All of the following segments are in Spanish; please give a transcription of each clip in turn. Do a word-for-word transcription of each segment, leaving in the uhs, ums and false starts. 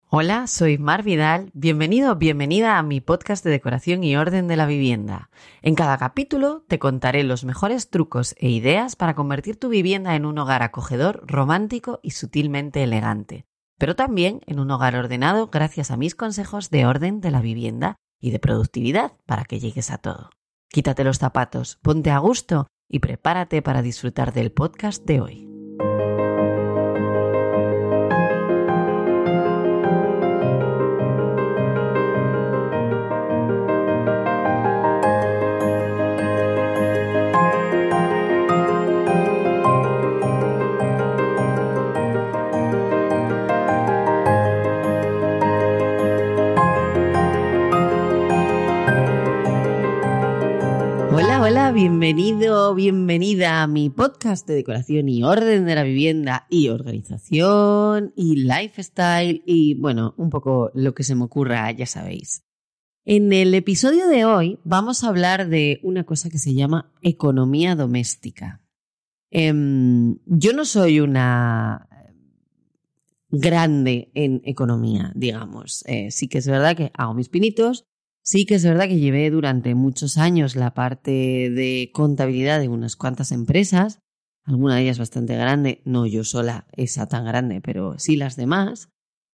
Hola, soy Mar Vidal. Bienvenido o bienvenida a mi podcast de decoración y orden de la vivienda. En cada capítulo te contaré los mejores trucos e ideas para convertir tu vivienda en un hogar acogedor, romántico y sutilmente elegante, pero también en un hogar ordenado gracias a mis consejos de orden de la vivienda y de productividad para que llegues a todo. Quítate los zapatos, ponte a gusto y prepárate para disfrutar del podcast de hoy. Hola, hola, bienvenido, bienvenida a mi podcast de decoración y orden de la vivienda y organización y lifestyle y bueno, un poco lo que se me ocurra, ya sabéis. En el episodio de hoy vamos a hablar de una cosa que se llama economía doméstica. Eh, yo no soy una grande en economía, digamos. Eh, sí que es verdad que hago mis pinitos. Sí que es verdad que llevé durante muchos años la parte de contabilidad de unas cuantas empresas, alguna de ellas bastante grande, no yo sola, esa tan grande, pero sí las demás.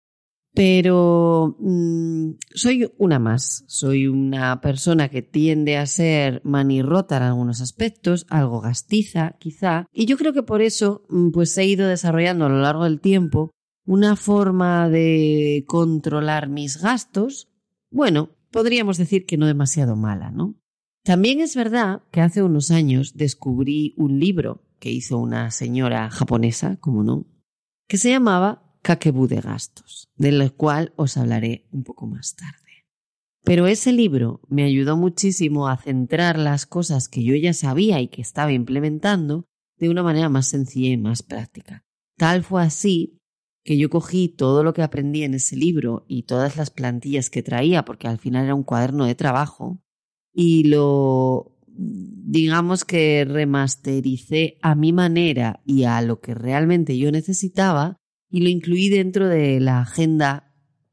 Pero mmm, soy una más, soy una persona que tiende a ser manirrota en algunos aspectos, algo gastiza quizá, y yo creo que por eso pues he ido desarrollando a lo largo del tiempo una forma de controlar mis gastos, bueno, podríamos decir que no demasiado mala, ¿no? También es verdad que hace unos años descubrí un libro que hizo una señora japonesa, como no, que se llamaba Kakebu de gastos, del cual os hablaré un poco más tarde. Pero ese libro me ayudó muchísimo a centrar las cosas que yo ya sabía y que estaba implementando de una manera más sencilla y más práctica. Tal fue así que yo cogí todo lo que aprendí en ese libro y todas las plantillas que traía, porque al final era un cuaderno de trabajo, y lo, digamos que remastericé a mi manera y a lo que realmente yo necesitaba y lo incluí dentro de la agenda,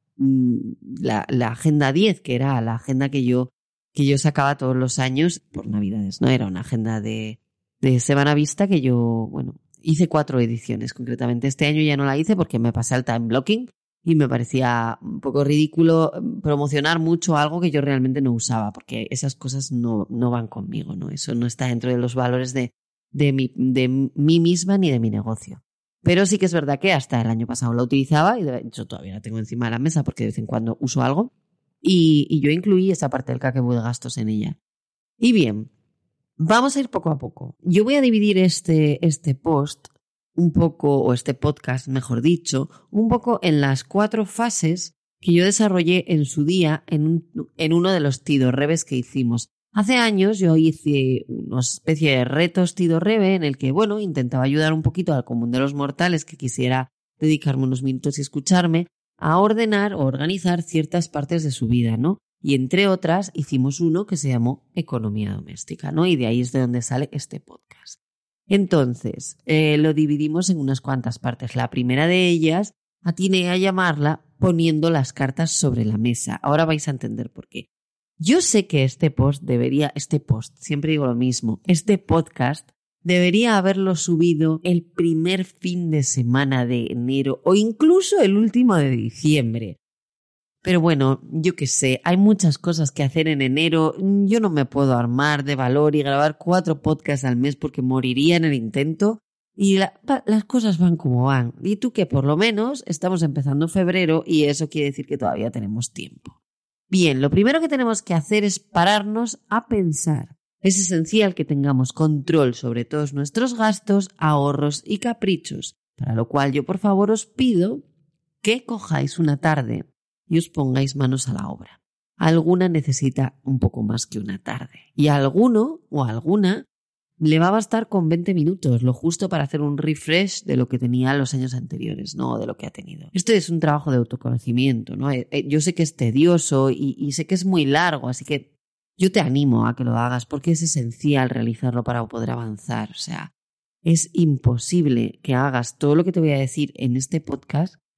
la, la agenda diez, que era la agenda que yo, que yo sacaba todos los años por Navidades, ¿no? Era una agenda de, de Semana Vista que yo, bueno, hice cuatro ediciones concretamente. Este año ya no la hice porque me pasé al time blocking y me parecía un poco ridículo promocionar mucho algo que yo realmente no usaba, porque esas cosas no, no van conmigo, ¿no? Eso no está dentro de los valores de, de, mi, de mí misma ni de mi negocio. Pero sí que es verdad que hasta el año pasado la utilizaba y de hecho todavía la tengo encima de la mesa porque de vez en cuando uso algo y, y yo incluí esa parte del Kakebu de gastos en ella. Y bien, vamos a ir poco a poco. Yo voy a dividir este, este post un poco, o este podcast, mejor dicho, un poco en las cuatro fases que yo desarrollé en su día en, un, en uno de los Tidorrebes que hicimos. Hace años yo hice una especie de retos Tidorrebe en el que, bueno, intentaba ayudar un poquito al común de los mortales que quisiera dedicarme unos minutos y escucharme a ordenar o organizar ciertas partes de su vida, ¿no? Y entre otras hicimos uno que se llamó Economía Doméstica, ¿no? Y de ahí es de donde sale este podcast. Entonces, eh, lo dividimos en unas cuantas partes. La primera de ellas atiné a llamarla poniendo las cartas sobre la mesa. Ahora vais a entender por qué. Yo sé que este post debería, este post, siempre digo lo mismo, este podcast debería haberlo subido el primer fin de semana de enero o incluso el último de diciembre. Pero bueno, yo qué sé, hay muchas cosas que hacer en enero. Yo no me puedo armar de valor y grabar cuatro podcasts al mes porque moriría en el intento. Y la, las cosas van como van. Y tú que por lo menos estamos empezando febrero y eso quiere decir que todavía tenemos tiempo. Bien, lo primero que tenemos que hacer es pararnos a pensar. Es esencial que tengamos control sobre todos nuestros gastos, ahorros y caprichos, para lo cual yo por favor os pido que cojáis una tarde y os pongáis manos a la obra. Alguna necesita un poco más que una tarde y a alguno o a alguna le va a bastar con veinte minutos, lo justo para hacer un refresh de lo que tenía los años anteriores, no de lo que ha tenido. Esto es un trabajo de autoconocimiento, ¿no? Yo sé que es tedioso y, y sé que es muy largo, así que yo te animo a que lo hagas porque es esencial realizarlo para poder avanzar. O sea, es imposible que hagas todo lo que te voy a decir en este podcast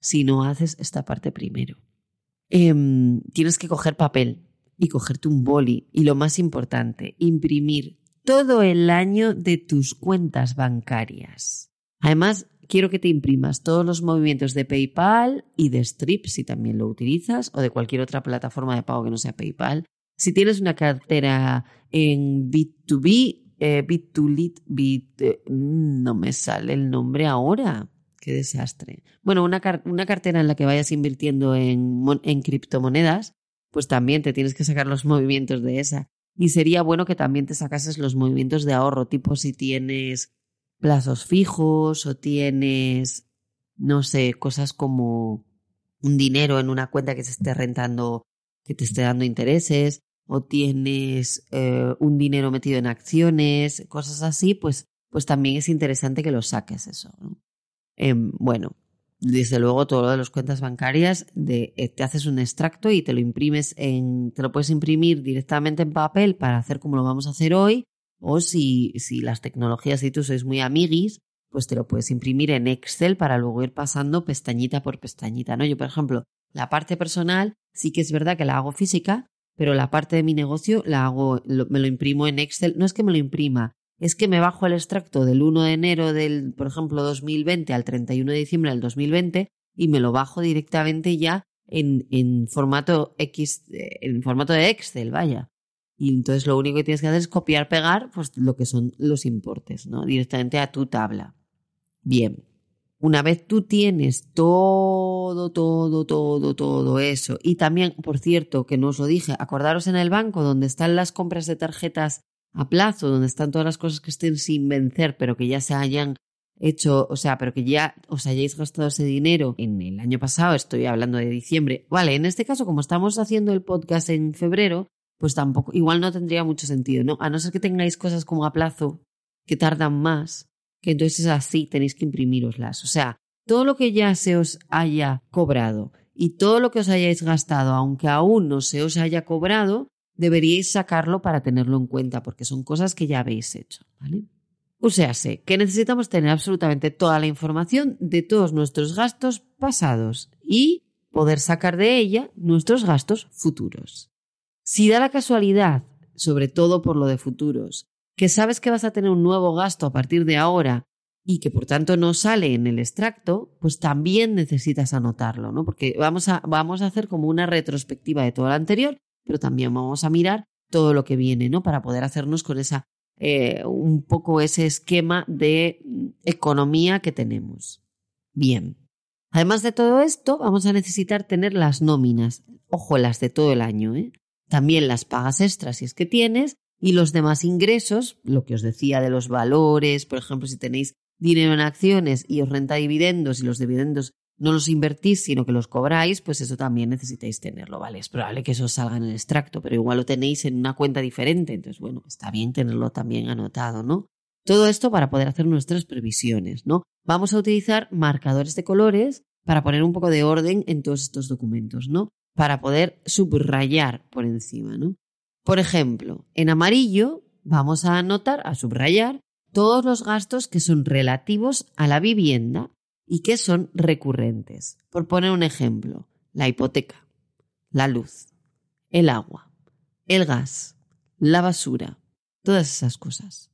si no haces esta parte primero. Eh, tienes que coger papel y cogerte un boli y lo más importante, imprimir todo el año de tus cuentas bancarias. Además, quiero que te imprimas todos los movimientos de PayPal y de Stripe, si también lo utilizas, o de cualquier otra plataforma de pago que no sea PayPal. Si tienes una cartera en B dos B, eh, B dos Lit, Bit, eh, no me sale el nombre ahora. Qué desastre. Bueno, una, car- una cartera en la que vayas invirtiendo en, mon- en criptomonedas, pues también te tienes que sacar los movimientos de esa. Y sería bueno que también te sacases los movimientos de ahorro, tipo si tienes plazos fijos o tienes, no sé, cosas como un dinero en una cuenta que se esté rentando, que te esté dando intereses, o tienes eh, un dinero metido en acciones, cosas así, pues, pues también es interesante que lo saques eso, ¿no? Eh, bueno, desde luego todo lo de las cuentas bancarias, de, eh, te haces un extracto y te lo imprimes en, te lo puedes imprimir directamente en papel para hacer como lo vamos a hacer hoy, o si, si las tecnologías y tú sois muy amiguis, pues te lo puedes imprimir en Excel para luego ir pasando pestañita por pestañita, ¿no? Yo, por ejemplo, la parte personal sí que es verdad que la hago física, pero la parte de mi negocio la hago, lo, me lo imprimo en Excel. No es que me lo imprima, es que me bajo el extracto del uno de enero del, por ejemplo, dos mil veinte al treinta y uno de diciembre del dos mil veinte y me lo bajo directamente ya en, en formato X, en formato de Excel, vaya. Y entonces lo único que tienes que hacer es copiar, pegar, pues lo que son los importes, ¿no? Directamente a tu tabla. Bien. Una vez tú tienes todo, todo, todo, todo eso, y también, por cierto, que no os lo dije, acordaros en el banco donde están las compras de tarjetas a plazo, donde están todas las cosas que estén sin vencer, pero que ya se hayan hecho, o sea, pero que ya os hayáis gastado ese dinero en el año pasado, estoy hablando de diciembre. Vale, en este caso, como estamos haciendo el podcast en febrero, pues tampoco, igual no tendría mucho sentido, ¿no? A no ser que tengáis cosas como a plazo que tardan más, que entonces es así, tenéis que imprimíroslas. O sea, todo lo que ya se os haya cobrado y todo lo que os hayáis gastado, aunque aún no se os haya cobrado, deberíais sacarlo para tenerlo en cuenta, porque son cosas que ya habéis hecho, ¿vale? O sea, sé que necesitamos tener absolutamente toda la información de todos nuestros gastos pasados y poder sacar de ella nuestros gastos futuros. Si da la casualidad, sobre todo por lo de futuros, que sabes que vas a tener un nuevo gasto a partir de ahora y que por tanto no sale en el extracto, pues también necesitas anotarlo, ¿no? Porque vamos a, vamos a hacer como una retrospectiva de todo lo anterior, pero también vamos a mirar todo lo que viene, ¿no? Para poder hacernos con esa, eh, un poco ese esquema de economía que tenemos. Bien. Además de todo esto, vamos a necesitar tener las nóminas, ojo, las de todo el año, ¿eh? También las pagas extras si es que tienes y los demás ingresos, lo que os decía de los valores, por ejemplo, si tenéis dinero en acciones y os renta dividendos y los dividendos no los invertís sino que los cobráis, pues eso también necesitáis tenerlo, ¿vale? Es probable que eso salga en el extracto, pero igual lo tenéis en una cuenta diferente, entonces bueno, está bien tenerlo también anotado, ¿no? Todo esto para poder hacer nuestras previsiones, ¿no? Vamos a utilizar marcadores de colores para poner un poco de orden en todos estos documentos, ¿no? Para poder subrayar por encima, ¿no? Por ejemplo, en amarillo vamos a anotar, a subrayar, todos los gastos que son relativos a la vivienda y que son recurrentes. Por poner un ejemplo, la hipoteca, la luz, el agua, el gas, la basura, todas esas cosas.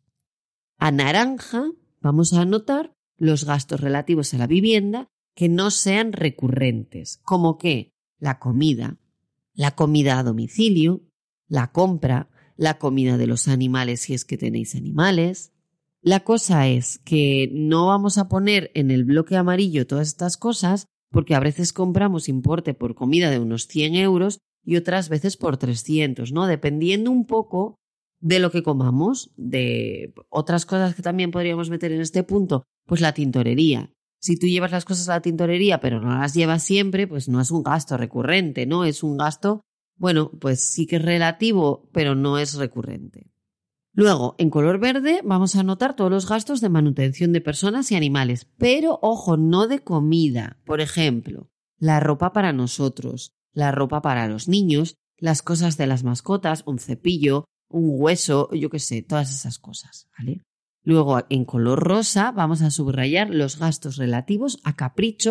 A naranja vamos a anotar los gastos relativos a la vivienda que no sean recurrentes, como que la comida, la comida a domicilio, la compra, la comida de los animales si es que tenéis animales. La cosa es que no vamos a poner en el bloque amarillo todas estas cosas porque a veces compramos importe por comida de unos cien euros y otras veces por trescientos, ¿no? Dependiendo un poco de lo que comamos. De otras cosas que también podríamos meter en este punto, pues la tintorería. Si tú llevas las cosas a la tintorería pero no las llevas siempre, pues no es un gasto recurrente, ¿no? Es un gasto, bueno, pues sí que es relativo, pero no es recurrente. Luego, en color verde, vamos a anotar todos los gastos de manutención de personas y animales, pero ojo, no de comida. Por ejemplo, la ropa para nosotros, la ropa para los niños, las cosas de las mascotas, un cepillo, un hueso, yo qué sé, todas esas cosas, ¿vale? Luego, en color rosa, vamos a subrayar los gastos relativos a caprichos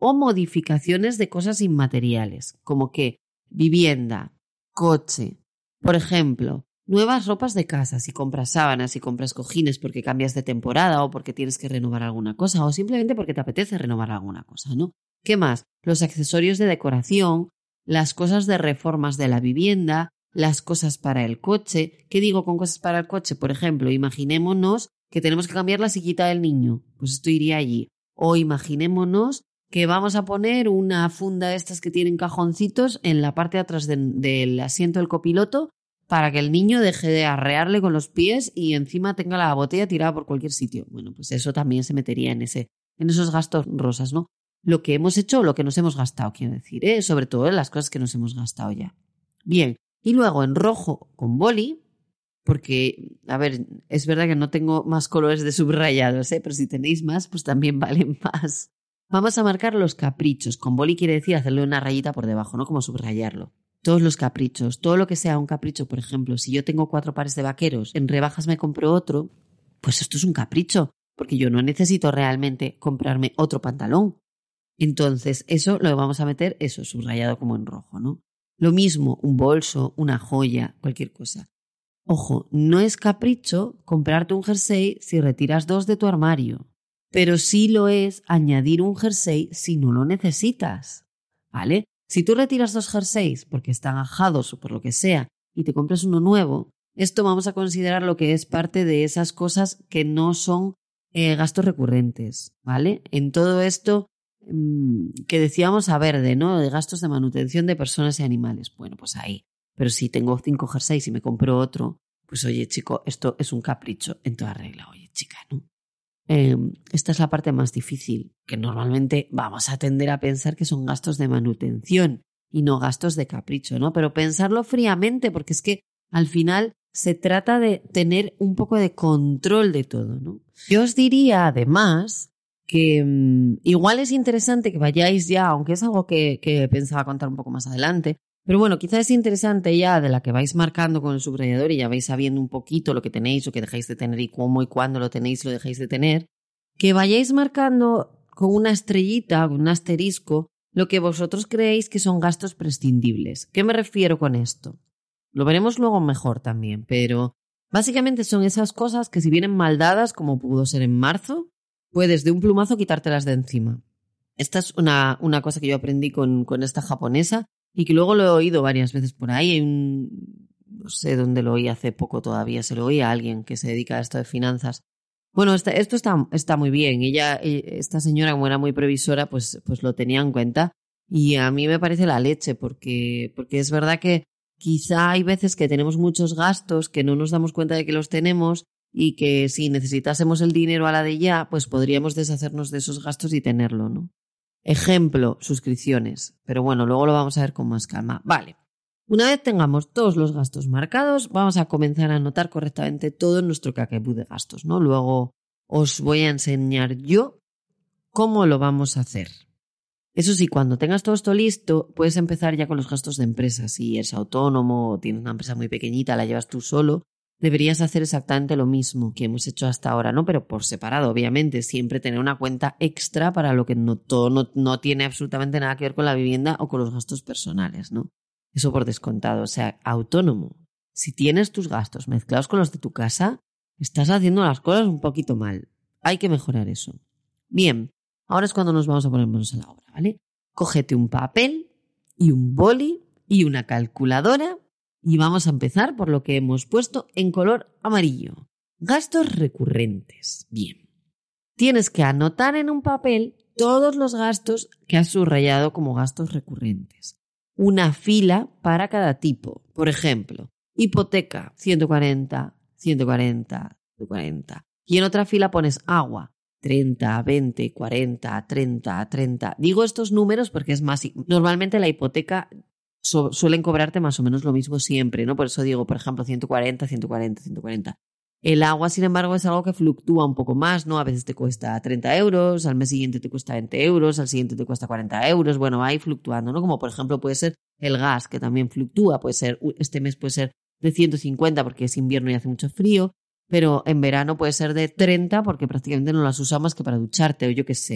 o modificaciones de cosas inmateriales, como que vivienda, coche, por ejemplo, nuevas ropas de casa, si compras sábanas, si compras cojines porque cambias de temporada o porque tienes que renovar alguna cosa o simplemente porque te apetece renovar alguna cosa, ¿no? ¿Qué más? Los accesorios de decoración, las cosas de reformas de la vivienda, las cosas para el coche. ¿Qué digo con cosas para el coche? Por ejemplo, imaginémonos que tenemos que cambiar la sillita del niño, pues esto iría allí. O imaginémonos que vamos a poner una funda de estas que tienen cajoncitos en la parte de atrás de, del asiento del copiloto para que el niño deje de arrearle con los pies y encima tenga la botella tirada por cualquier sitio. Bueno, pues eso también se metería en, ese, en esos gastos rosas, ¿no? Lo que hemos hecho o lo que nos hemos gastado, quiero decir, ¿eh? Sobre todo en las cosas que nos hemos gastado ya. Bien, y luego en rojo con boli, porque, a ver, es verdad que no tengo más colores de subrayados, ¿eh? Pero si tenéis más, pues también valen más. Vamos a marcar los caprichos. Con boli quiere decir hacerle una rayita por debajo, ¿no? Como subrayarlo. Todos los caprichos, todo lo que sea un capricho, por ejemplo, si yo tengo cuatro pares de vaqueros, en rebajas me compro otro, pues esto es un capricho, porque yo no necesito realmente comprarme otro pantalón. Entonces, eso lo vamos a meter, eso, subrayado como en rojo, ¿no? Lo mismo, un bolso, una joya, cualquier cosa. Ojo, no es capricho comprarte un jersey si retiras dos de tu armario, pero sí lo es añadir un jersey si no lo necesitas, ¿vale? Si tú retiras dos jerseys porque están ajados o por lo que sea y te compras uno nuevo, esto vamos a considerar lo que es parte de esas cosas que no son eh, gastos recurrentes, ¿vale? En todo esto mmm, que decíamos a verde, ¿no? De gastos de manutención de personas y animales. Bueno, pues ahí. Pero si tengo cinco jerseys y me compro otro, pues oye, chico, esto es un capricho en toda regla. Oye, chica, ¿no? Eh, esta es la parte más difícil, que normalmente vamos a tender a pensar que son gastos de manutención y no gastos de capricho, ¿no? Pero pensarlo fríamente, porque es que al final se trata de tener un poco de control de todo, ¿no? Yo os diría, además, que um, igual es interesante que vayáis ya, aunque es algo que, que pensaba contar un poco más adelante, pero bueno, quizás es interesante ya de la que vais marcando con el subrayador y ya vais sabiendo un poquito lo que tenéis o que dejáis de tener y cómo y cuándo lo tenéis y lo dejáis de tener, que vayáis marcando con una estrellita, con un asterisco, lo que vosotros creéis que son gastos prescindibles. ¿Qué me refiero con esto? Lo veremos luego mejor también, pero básicamente son esas cosas que si vienen mal dadas, como pudo ser en marzo, puedes de un plumazo quitártelas de encima. Esta es una, una cosa que yo aprendí con, con esta japonesa y que luego lo he oído varias veces por ahí. Hay un, no sé dónde lo oí hace poco todavía, se lo oí a alguien que se dedica a esto de finanzas. Bueno, esta, esto está, está muy bien. Ella, esta señora, como era muy previsora, pues, pues lo tenía en cuenta y a mí me parece la leche porque, porque es verdad que quizá hay veces que tenemos muchos gastos que no nos damos cuenta de que los tenemos y que si necesitásemos el dinero a la de ya, pues podríamos deshacernos de esos gastos y tenerlo, ¿no? Ejemplo, suscripciones. Pero bueno, luego lo vamos a ver con más calma. Vale. Una vez tengamos todos los gastos marcados, vamos a comenzar a anotar correctamente todo en nuestro kakebú de gastos, ¿no? Luego os voy a enseñar yo cómo lo vamos a hacer. Eso sí, cuando tengas todo esto listo, puedes empezar ya con los gastos de empresa. Si eres autónomo o tienes una empresa muy pequeñita, la llevas tú solo, deberías hacer exactamente lo mismo que hemos hecho hasta ahora, ¿no? Pero por separado, obviamente, siempre tener una cuenta extra para lo que no, todo no, no tiene absolutamente nada que ver con la vivienda o con los gastos personales, ¿no? Eso por descontado. O sea, autónomo. Si tienes tus gastos mezclados con los de tu casa, estás haciendo las cosas un poquito mal. Hay que mejorar eso. Bien, ahora es cuando nos vamos a poner manos a la obra, ¿vale? Cógete un papel y un boli y una calculadora y vamos a empezar por lo que hemos puesto en color amarillo. Gastos recurrentes. Bien. Tienes que anotar en un papel todos los gastos que has subrayado como gastos recurrentes. Una fila para cada tipo. Por ejemplo, hipoteca, ciento cuarenta, ciento cuarenta, ciento cuarenta. Y en otra fila pones agua, treinta, veinte, cuarenta, treinta, treinta. Digo estos números porque es más... Normalmente la hipoteca su- suelen cobrarte más o menos lo mismo siempre, ¿no? Por eso digo, por ejemplo, ciento cuarenta, ciento cuarenta, ciento cuarenta. El agua, sin embargo, es algo que fluctúa un poco más, ¿no? A veces te cuesta treinta euros, al mes siguiente te cuesta veinte euros, al siguiente te cuesta cuarenta euros. Bueno, va ahí fluctuando, ¿no? Como por ejemplo puede ser el gas, que también fluctúa. Puede ser, este mes puede ser de ciento cincuenta porque es invierno y hace mucho frío, pero en verano puede ser de treinta porque prácticamente no las usamos más que para ducharte o yo qué sé.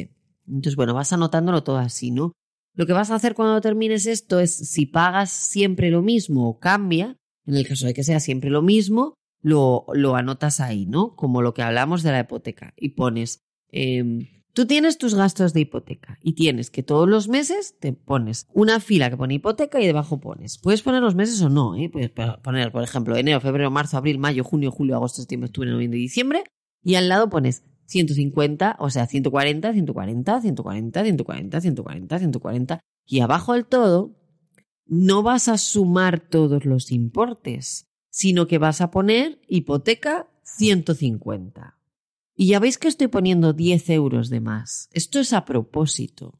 Entonces, bueno, vas anotándolo todo así, ¿no? Lo que vas a hacer cuando termines esto es, si pagas siempre lo mismo o cambia, en el caso de que sea siempre lo mismo, lo, lo anotas ahí, ¿no? Como lo que hablamos de la hipoteca. Y pones, eh, tú tienes tus gastos de hipoteca y tienes que todos los meses te pones una fila que pone hipoteca y debajo pones. Puedes poner los meses o no, ¿eh? Puedes poner, por ejemplo, enero, febrero, marzo, abril, mayo, junio, julio, agosto, septiembre, octubre, noviembre y diciembre. Y al lado pones ciento cincuenta, o sea, ciento cuarenta, ciento cuarenta, ciento cuarenta, ciento cuarenta, ciento cuarenta, ciento cuarenta. Y abajo del todo no vas a sumar todos los importes, sino que vas a poner hipoteca ciento cincuenta. Y ya veis que estoy poniendo diez euros de más. Esto es a propósito.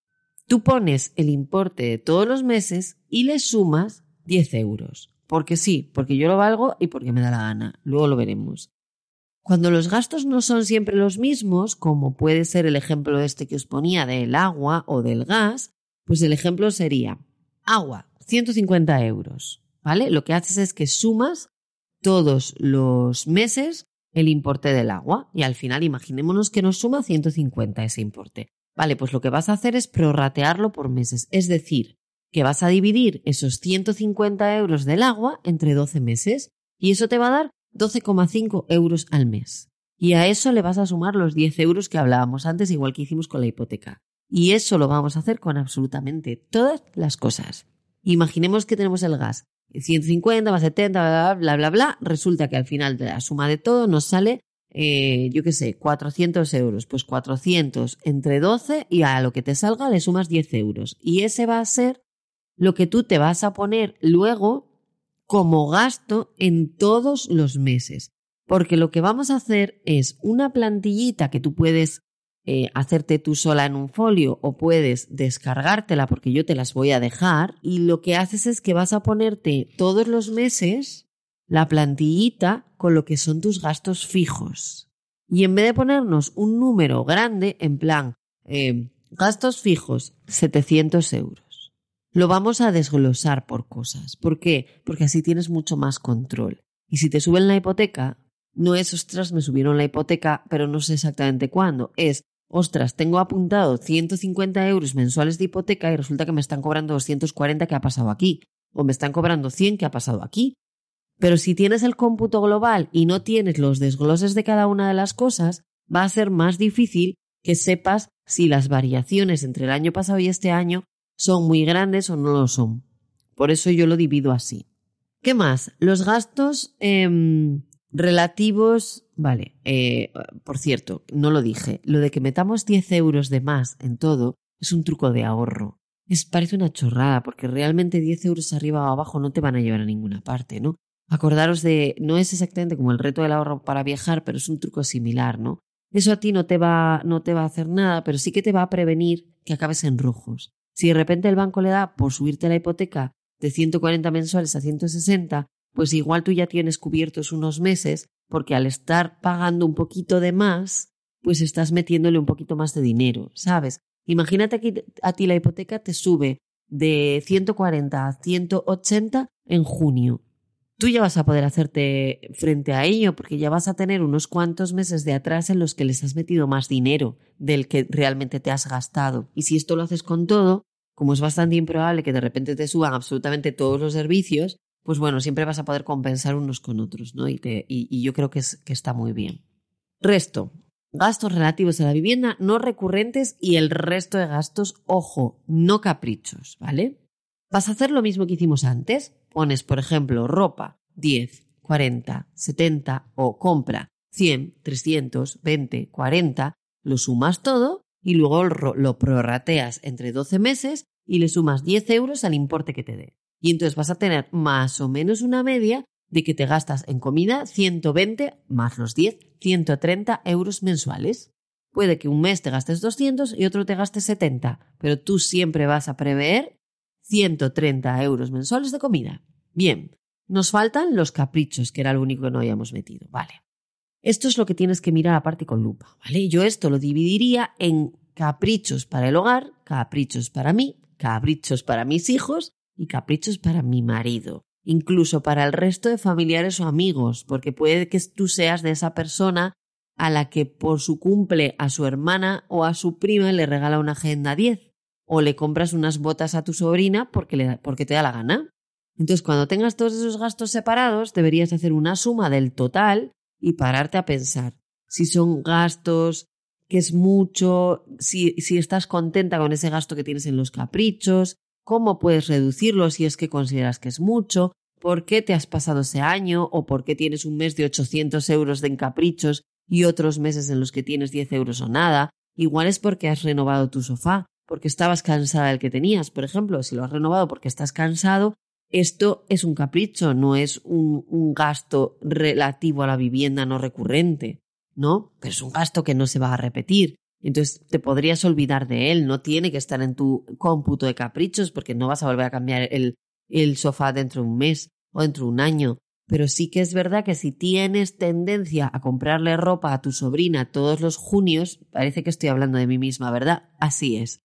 Tú pones el importe de todos los meses y le sumas diez euros. Porque sí, porque yo lo valgo y porque me da la gana. Luego lo veremos. Cuando los gastos no son siempre los mismos, como puede ser el ejemplo este que os ponía del agua o del gas, pues el ejemplo sería agua, ciento cincuenta euros, ¿vale? Lo que haces es que sumas todos los meses el importe del agua y al final imaginémonos que nos suma ciento cincuenta ese importe. Vale, pues lo que vas a hacer es prorratearlo por meses, es decir, que vas a dividir esos ciento cincuenta euros del agua entre doce meses y eso te va a dar doce coma cinco euros al mes. Y a eso le vas a sumar los diez euros que hablábamos antes, igual que hicimos con la hipoteca. Y eso lo vamos a hacer con absolutamente todas las cosas. Imaginemos que tenemos el gas ciento cincuenta más setenta, bla, bla, bla, bla. Resulta que al final de la suma de todo nos sale, eh, yo qué sé, cuatrocientos euros. Pues cuatrocientos entre doce y a lo que te salga le sumas diez euros. Y ese va a ser lo que tú te vas a poner luego como gasto en todos los meses. Porque lo que vamos a hacer es una plantillita que tú puedes eh, hacerte tú sola en un folio o puedes descargártela porque yo te las voy a dejar y lo que haces es que vas a ponerte todos los meses la plantillita con lo que son tus gastos fijos. Y en vez de ponernos un número grande, en plan, eh, gastos fijos, setecientos euros. Lo vamos a desglosar por cosas. ¿Por qué? Porque así tienes mucho más control. Y si te suben la hipoteca, no es, ostras, me subieron la hipoteca, pero no sé exactamente cuándo. Es, ostras, tengo apuntado ciento cincuenta euros mensuales de hipoteca y resulta que me están cobrando doscientos cuarenta que ha pasado aquí. O me están cobrando cien que ha pasado aquí. Pero si tienes el cómputo global y no tienes los desgloses de cada una de las cosas, va a ser más difícil que sepas si las variaciones entre el año pasado y este año son muy grandes o no lo son. Por eso yo lo divido así. ¿Qué más? Los gastos eh, relativos... Vale, eh, por cierto, no lo dije. Lo de que metamos diez euros de más en todo es un truco de ahorro. Es, parece una chorrada porque realmente diez euros arriba o abajo no te van a llevar a ninguna parte, ¿no? Acordaros de... No es exactamente como el reto del ahorro para viajar, pero es un truco similar, ¿no? Eso a ti no te va, no te va a hacer nada, pero sí que te va a prevenir que acabes en rojos. Si de repente el banco le da por subirte la hipoteca de ciento cuarenta mensuales a ciento sesenta, pues igual tú ya tienes cubiertos unos meses porque al estar pagando un poquito de más, pues estás metiéndole un poquito más de dinero, ¿sabes? Imagínate que a ti la hipoteca te sube de ciento cuarenta a ciento ochenta en junio. Tú ya vas a poder hacerte frente a ello porque ya vas a tener unos cuantos meses de atrás en los que les has metido más dinero del que realmente te has gastado. Y si esto lo haces con todo, como es bastante improbable que de repente te suban absolutamente todos los servicios, pues bueno, siempre vas a poder compensar unos con otros, ¿no? Y, te, y, y yo creo que, es, que está muy bien. Resto, gastos relativos a la vivienda no recurrentes y el resto de gastos, ojo, no caprichos, ¿vale? Vas a hacer lo mismo que hicimos antes. Pones, por ejemplo, ropa, diez, cuarenta, setenta o compra, cien, trescientos, veinte, cuarenta, lo sumas todo y luego lo prorrateas entre doce meses y le sumas diez euros al importe que te dé. Y entonces vas a tener más o menos una media de que te gastas en comida ciento veinte más los diez, ciento treinta euros mensuales. Puede que un mes te gastes doscientos y otro te gastes setenta, pero tú siempre vas a prever ciento treinta euros mensuales de comida. Bien, nos faltan los caprichos, que era lo único que no habíamos metido. Vale. Esto es lo que tienes que mirar aparte con lupa, ¿vale? Yo esto lo dividiría en caprichos para el hogar, caprichos para mí, caprichos para mis hijos y caprichos para mi marido. Incluso para el resto de familiares o amigos, porque puede que tú seas de esa persona a la que por su cumple a su hermana o a su prima le regala una Agenda diez o le compras unas botas a tu sobrina porque, le, porque te da la gana. Entonces, cuando tengas todos esos gastos separados, deberías hacer una suma del total y pararte a pensar si son gastos, que es mucho, si, si estás contenta con ese gasto que tienes en los caprichos, cómo puedes reducirlo si es que consideras que es mucho, por qué te has pasado ese año o por qué tienes un mes de ochocientos euros en caprichos y otros meses en los que tienes diez euros o nada. Igual es porque has renovado tu sofá, porque estabas cansada del que tenías. Por ejemplo, si lo has renovado porque estás cansado, esto es un capricho, no es un, un gasto relativo a la vivienda no recurrente, ¿no? Pero es un gasto que no se va a repetir. Entonces te podrías olvidar de él, no tiene que estar en tu cómputo de caprichos porque no vas a volver a cambiar el, el sofá dentro de un mes o dentro de un año. Pero sí que es verdad que si tienes tendencia a comprarle ropa a tu sobrina todos los junios, parece que estoy hablando de mí misma, ¿verdad? Así es.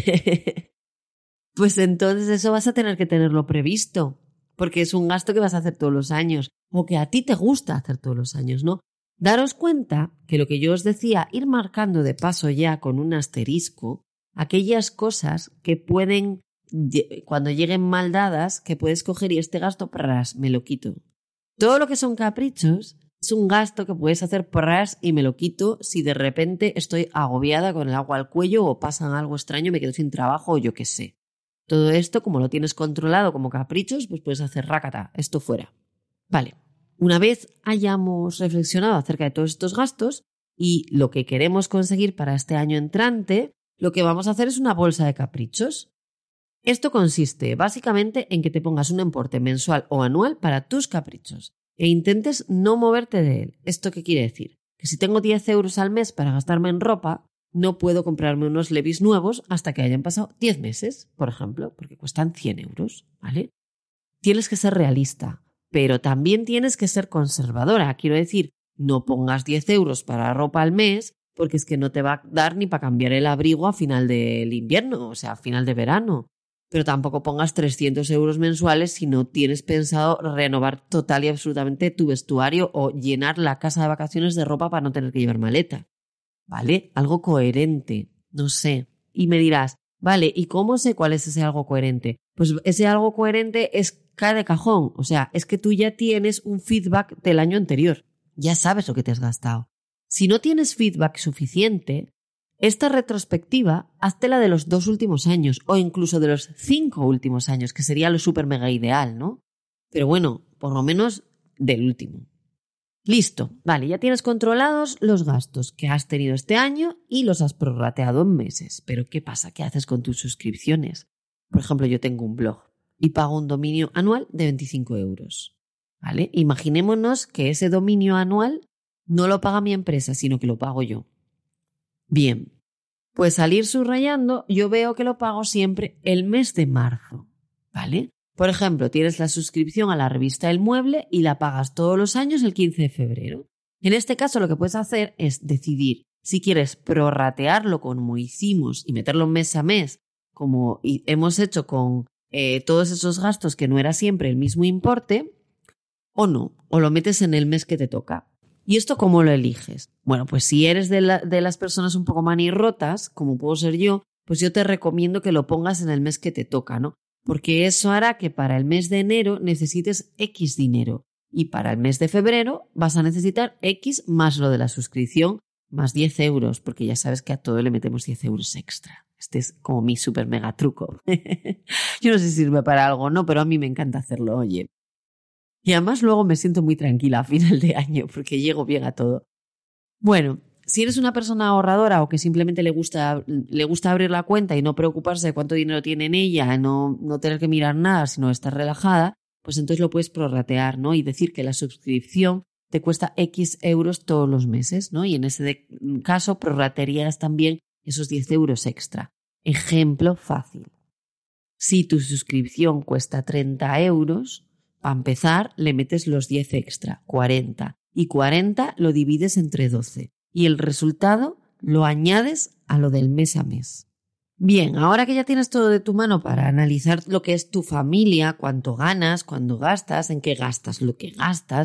Pues entonces eso vas a tener que tenerlo previsto, porque es un gasto que vas a hacer todos los años o que a ti te gusta hacer todos los años, ¿no? Daros cuenta que lo que yo os decía, ir marcando de paso ya con un asterisco aquellas cosas que pueden, cuando lleguen mal dadas, que puedes coger y este gasto, pras, me lo quito. Todo lo que son caprichos es un gasto que puedes hacer pras y me lo quito si de repente estoy agobiada con el agua al cuello o pasa algo extraño, me quedo sin trabajo o yo qué sé. Todo esto, como lo tienes controlado como caprichos, pues puedes hacer rácata, esto fuera. Vale, una vez hayamos reflexionado acerca de todos estos gastos y lo que queremos conseguir para este año entrante, lo que vamos a hacer es una bolsa de caprichos. Esto consiste básicamente en que te pongas un importe mensual o anual para tus caprichos e intentes no moverte de él. ¿Esto qué quiere decir? Que si tengo diez euros al mes para gastarme en ropa, no puedo comprarme unos Levi's nuevos hasta que hayan pasado diez meses, por ejemplo, porque cuestan cien euros, ¿vale? Tienes que ser realista, pero también tienes que ser conservadora. Quiero decir, no pongas diez euros para ropa al mes porque es que no te va a dar ni para cambiar el abrigo a final del invierno, o sea, a final de verano. Pero tampoco pongas trescientos euros mensuales si no tienes pensado renovar total y absolutamente tu vestuario o llenar la casa de vacaciones de ropa para no tener que llevar maleta. ¿Vale? Algo coherente, no sé. Y me dirás, vale, ¿y cómo sé cuál es ese algo coherente? Pues ese algo coherente es cae de cajón, o sea, es que tú ya tienes un feedback del año anterior, ya sabes lo que te has gastado. Si no tienes feedback suficiente, esta retrospectiva, háztela de los dos últimos años o incluso de los cinco últimos años, que sería lo súper mega ideal, ¿no? Pero bueno, por lo menos del último. Listo, vale, ya tienes controlados los gastos que has tenido este año y los has prorrateado en meses. Pero ¿qué pasa? ¿Qué haces con tus suscripciones? Por ejemplo, yo tengo un blog y pago un dominio anual de veinticinco euros. ¿Vale? Imaginémonos que ese dominio anual no lo paga mi empresa, sino que lo pago yo. Bien, pues al ir subrayando, yo veo que lo pago siempre el mes de marzo. ¿Vale? Por ejemplo, tienes la suscripción a la revista El Mueble y la pagas todos los años el quince de febrero. En este caso lo que puedes hacer es decidir si quieres prorratearlo como hicimos y meterlo mes a mes, como hemos hecho con eh, todos esos gastos que no era siempre el mismo importe, o no, o lo metes en el mes que te toca. ¿Y esto cómo lo eliges? Bueno, pues si eres de, la, de las personas un poco manirrotas, como puedo ser yo, pues yo te recomiendo que lo pongas en el mes que te toca, ¿no? Porque eso hará que para el mes de enero necesites X dinero y para el mes de febrero vas a necesitar X más lo de la suscripción más diez euros, porque ya sabes que a todo le metemos diez euros extra. Este es como mi super mega truco. Yo no sé si sirve para algo o no, pero a mí me encanta hacerlo, oye. Y además luego me siento muy tranquila a final de año porque llego bien a todo. Bueno, si eres una persona ahorradora o que simplemente le gusta, le gusta abrir la cuenta y no preocuparse de cuánto dinero tiene en ella, no, no tener que mirar nada, sino estar relajada, pues entonces lo puedes prorratear, ¿no? Y decir que la suscripción te cuesta X euros todos los meses, ¿no? Y en ese caso prorratearías también esos diez euros extra. Ejemplo fácil. Si tu suscripción cuesta treinta euros, para empezar le metes los diez extra, cuarenta. Y cuarenta lo divides entre doce. Y el resultado lo añades a lo del mes a mes. Bien, ahora que ya tienes todo de tu mano para analizar lo que es tu familia, cuánto ganas, cuándo gastas, en qué gastas lo que gastas,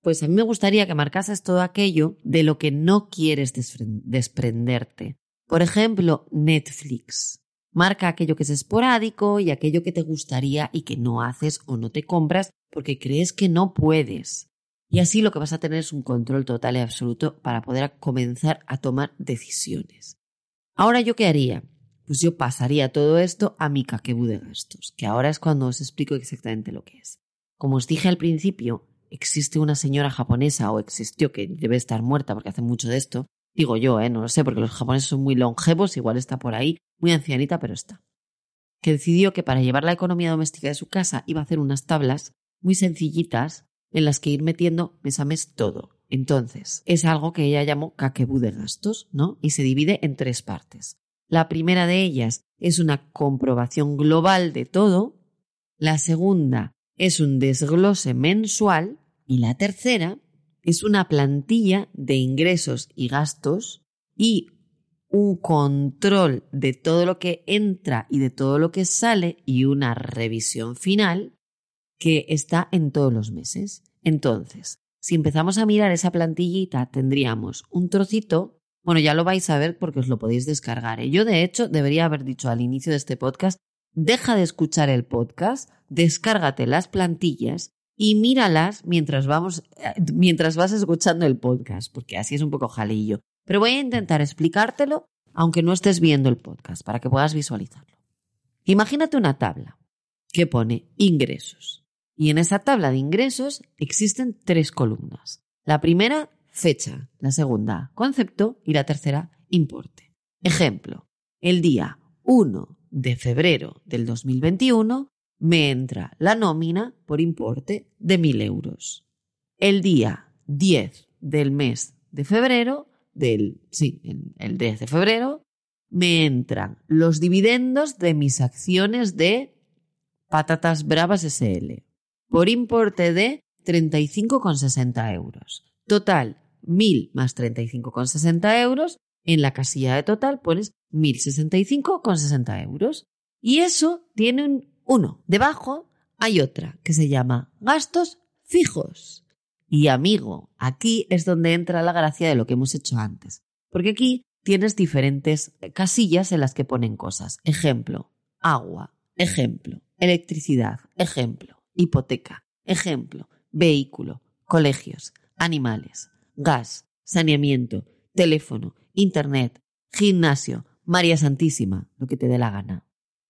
Pues a mí me gustaría que marcases todo aquello de lo que no quieres desprenderte. Por ejemplo, Netflix. Marca aquello que es esporádico y aquello que te gustaría y que no haces o no te compras porque crees que no puedes. Y así lo que vas a tener es un control total y absoluto para poder comenzar a tomar decisiones. Ahora, ¿yo qué haría? Pues yo pasaría todo esto a mi Kakegu de gastos, que ahora es cuando os explico exactamente lo que es. Como os dije al principio, existe una señora japonesa, o existió, que debe estar muerta porque hace mucho de esto. Digo yo, ¿eh? No lo sé, porque los japoneses son muy longevos, igual está por ahí, muy ancianita, pero está. Que decidió que para llevar la economía doméstica de su casa iba a hacer unas tablas muy sencillitas en las que ir metiendo mes a mes todo. Entonces, es algo que ella llamó Kakegu de gastos, ¿no? Y se divide en tres partes. La primera de ellas es una comprobación global de todo. La segunda es un desglose mensual. Y la tercera es una plantilla de ingresos y gastos y un control de todo lo que entra y de todo lo que sale y una revisión final que está en todos los meses. Entonces, si empezamos a mirar esa plantillita, tendríamos un trocito, bueno, ya lo vais a ver porque os lo podéis descargar. ¿eh? Yo, de hecho, debería haber dicho al inicio de este podcast, deja de escuchar el podcast, descárgate las plantillas y míralas mientras, vamos, mientras vas escuchando el podcast, porque así es un poco jalillo. Pero voy a intentar explicártelo, aunque no estés viendo el podcast, para que puedas visualizarlo. Imagínate una tabla que pone ingresos. Y en esa tabla de ingresos existen tres columnas. La primera, fecha. La segunda, concepto. Y la tercera, importe. Ejemplo, el día uno de febrero del dos mil veintiuno me entra la nómina por importe de mil euros. El día diez del mes de febrero, del, sí, el diez de febrero, me entran los dividendos de mis acciones de Patatas Bravas ese ele por importe de treinta y cinco coma sesenta euros. Total, mil más treinta y cinco coma sesenta euros. En la casilla de total pones mil sesenta y cinco coma sesenta euros. Y eso tiene un uno. Debajo hay otra que se llama gastos fijos. Y amigo, aquí es donde entra la gracia de lo que hemos hecho antes. Porque aquí tienes diferentes casillas en las que ponen cosas. Ejemplo, agua. Ejemplo, electricidad. Ejemplo, hipoteca. Ejemplo, vehículo, colegios, animales, gas, saneamiento, teléfono, internet, gimnasio, María Santísima, lo que te dé la gana.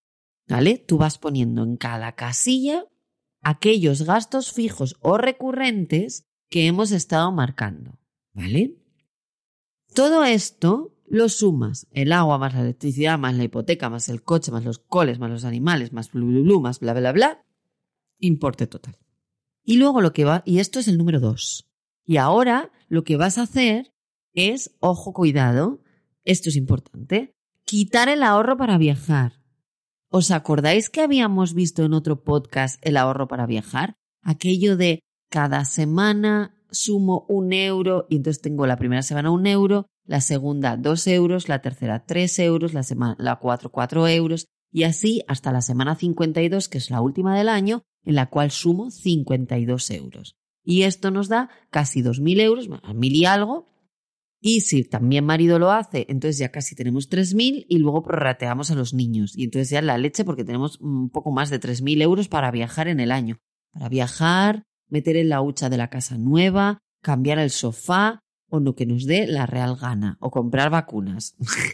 ¿Vale? Tú vas poniendo en cada casilla aquellos gastos fijos o recurrentes que hemos estado marcando. ¿Vale? Todo esto lo sumas, el agua más la electricidad, más la hipoteca, más el coche, más los coles, más los animales, más blu, blu, blu, más bla, bla, bla, importe total. Y luego lo que va, y esto es el número dos. Y ahora lo que vas a hacer es, ojo, cuidado, esto es importante, quitar el ahorro para viajar. ¿Os acordáis que habíamos visto en otro podcast el ahorro para viajar? Aquello de cada semana sumo un euro y entonces tengo la primera semana un euro, la segunda dos euros, la tercera tres euros, la semana la cuatro cuatro euros y así hasta la semana cincuenta y dos, que es la última del año, en la cual sumo cincuenta y dos euros. Y esto nos da casi dos mil euros, mil y algo. Y si también marido lo hace, entonces ya casi tenemos tres mil y luego prorrateamos a los niños. Y entonces ya la leche porque tenemos un poco más de tres mil euros para viajar en el año. Para viajar, meter en la hucha de la casa nueva, cambiar el sofá o lo que nos dé la real gana. O comprar vacunas.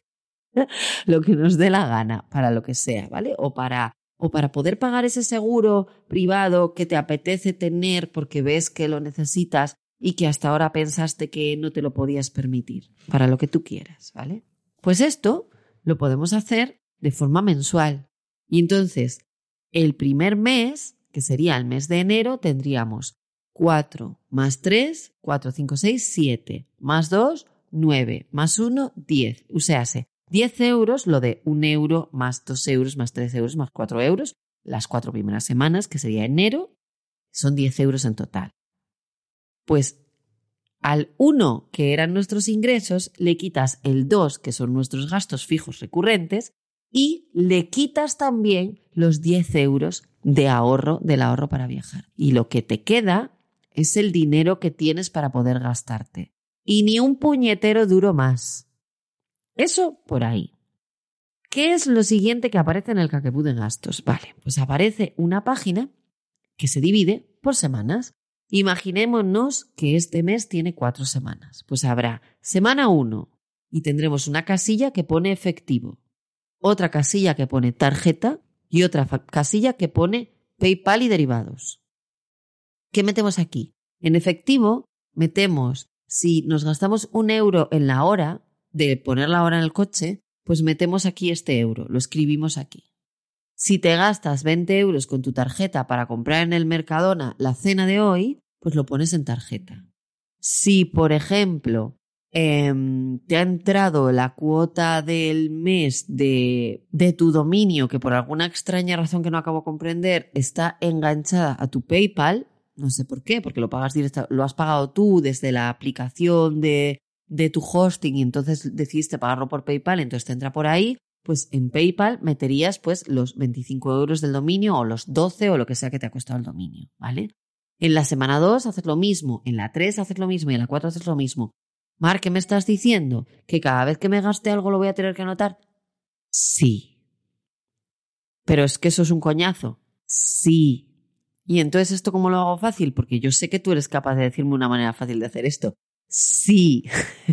Lo que nos dé la gana, para lo que sea, ¿vale? O para, o para poder pagar ese seguro privado que te apetece tener porque ves que lo necesitas y que hasta ahora pensaste que no te lo podías permitir, para lo que tú quieras, ¿vale? Pues esto lo podemos hacer de forma mensual. Y entonces, el primer mes, que sería el mes de enero, tendríamos cuatro más tres, cuatro, cinco, seis, siete, más dos, nueve, más uno, diez. O sea, diez euros, lo de un euro, más dos euros, más tres euros, más cuatro euros, las cuatro primeras semanas, que sería enero, son diez euros en total. Pues al uno, que eran nuestros ingresos, le quitas el dos, que son nuestros gastos fijos recurrentes, y le quitas también los diez euros de ahorro, del ahorro para viajar. Y lo que te queda es el dinero que tienes para poder gastarte. Y ni un puñetero duro más. Eso por ahí. ¿Qué es lo siguiente que aparece en el Kakebú de gastos? Vale, pues aparece una página que se divide por semanas. Imaginémonos que este mes tiene cuatro semanas. Pues habrá semana uno y tendremos una casilla que pone efectivo, otra casilla que pone tarjeta y otra casilla que pone PayPal y derivados. ¿Qué metemos aquí? En efectivo metemos, si nos gastamos un euro en la hora de poner la hora en el coche, pues metemos aquí este euro, lo escribimos aquí. Si te gastas veinte euros con tu tarjeta para comprar en el Mercadona la cena de hoy, pues lo pones en tarjeta. Si, por ejemplo, eh, te ha entrado la cuota del mes de, de tu dominio, que por alguna extraña razón que no acabo de comprender está enganchada a tu PayPal, no sé por qué, porque lo pagas directo, lo has pagado tú desde la aplicación de, de tu hosting y entonces decidiste pagarlo por PayPal, entonces te entra por ahí, pues en PayPal meterías pues los veinticinco euros del dominio o los doce o lo que sea que te ha costado el dominio, ¿vale? En la semana dos haces lo mismo, en la tres haces lo mismo y en la cuatro haces lo mismo. Mar, ¿qué me estás diciendo? ¿Que cada vez que me gaste algo lo voy a tener que anotar? Sí. ¿Pero es que eso es un coñazo? Sí. ¿Y entonces esto cómo lo hago fácil? Porque yo sé que tú eres capaz de decirme una manera fácil de hacer esto. Sí.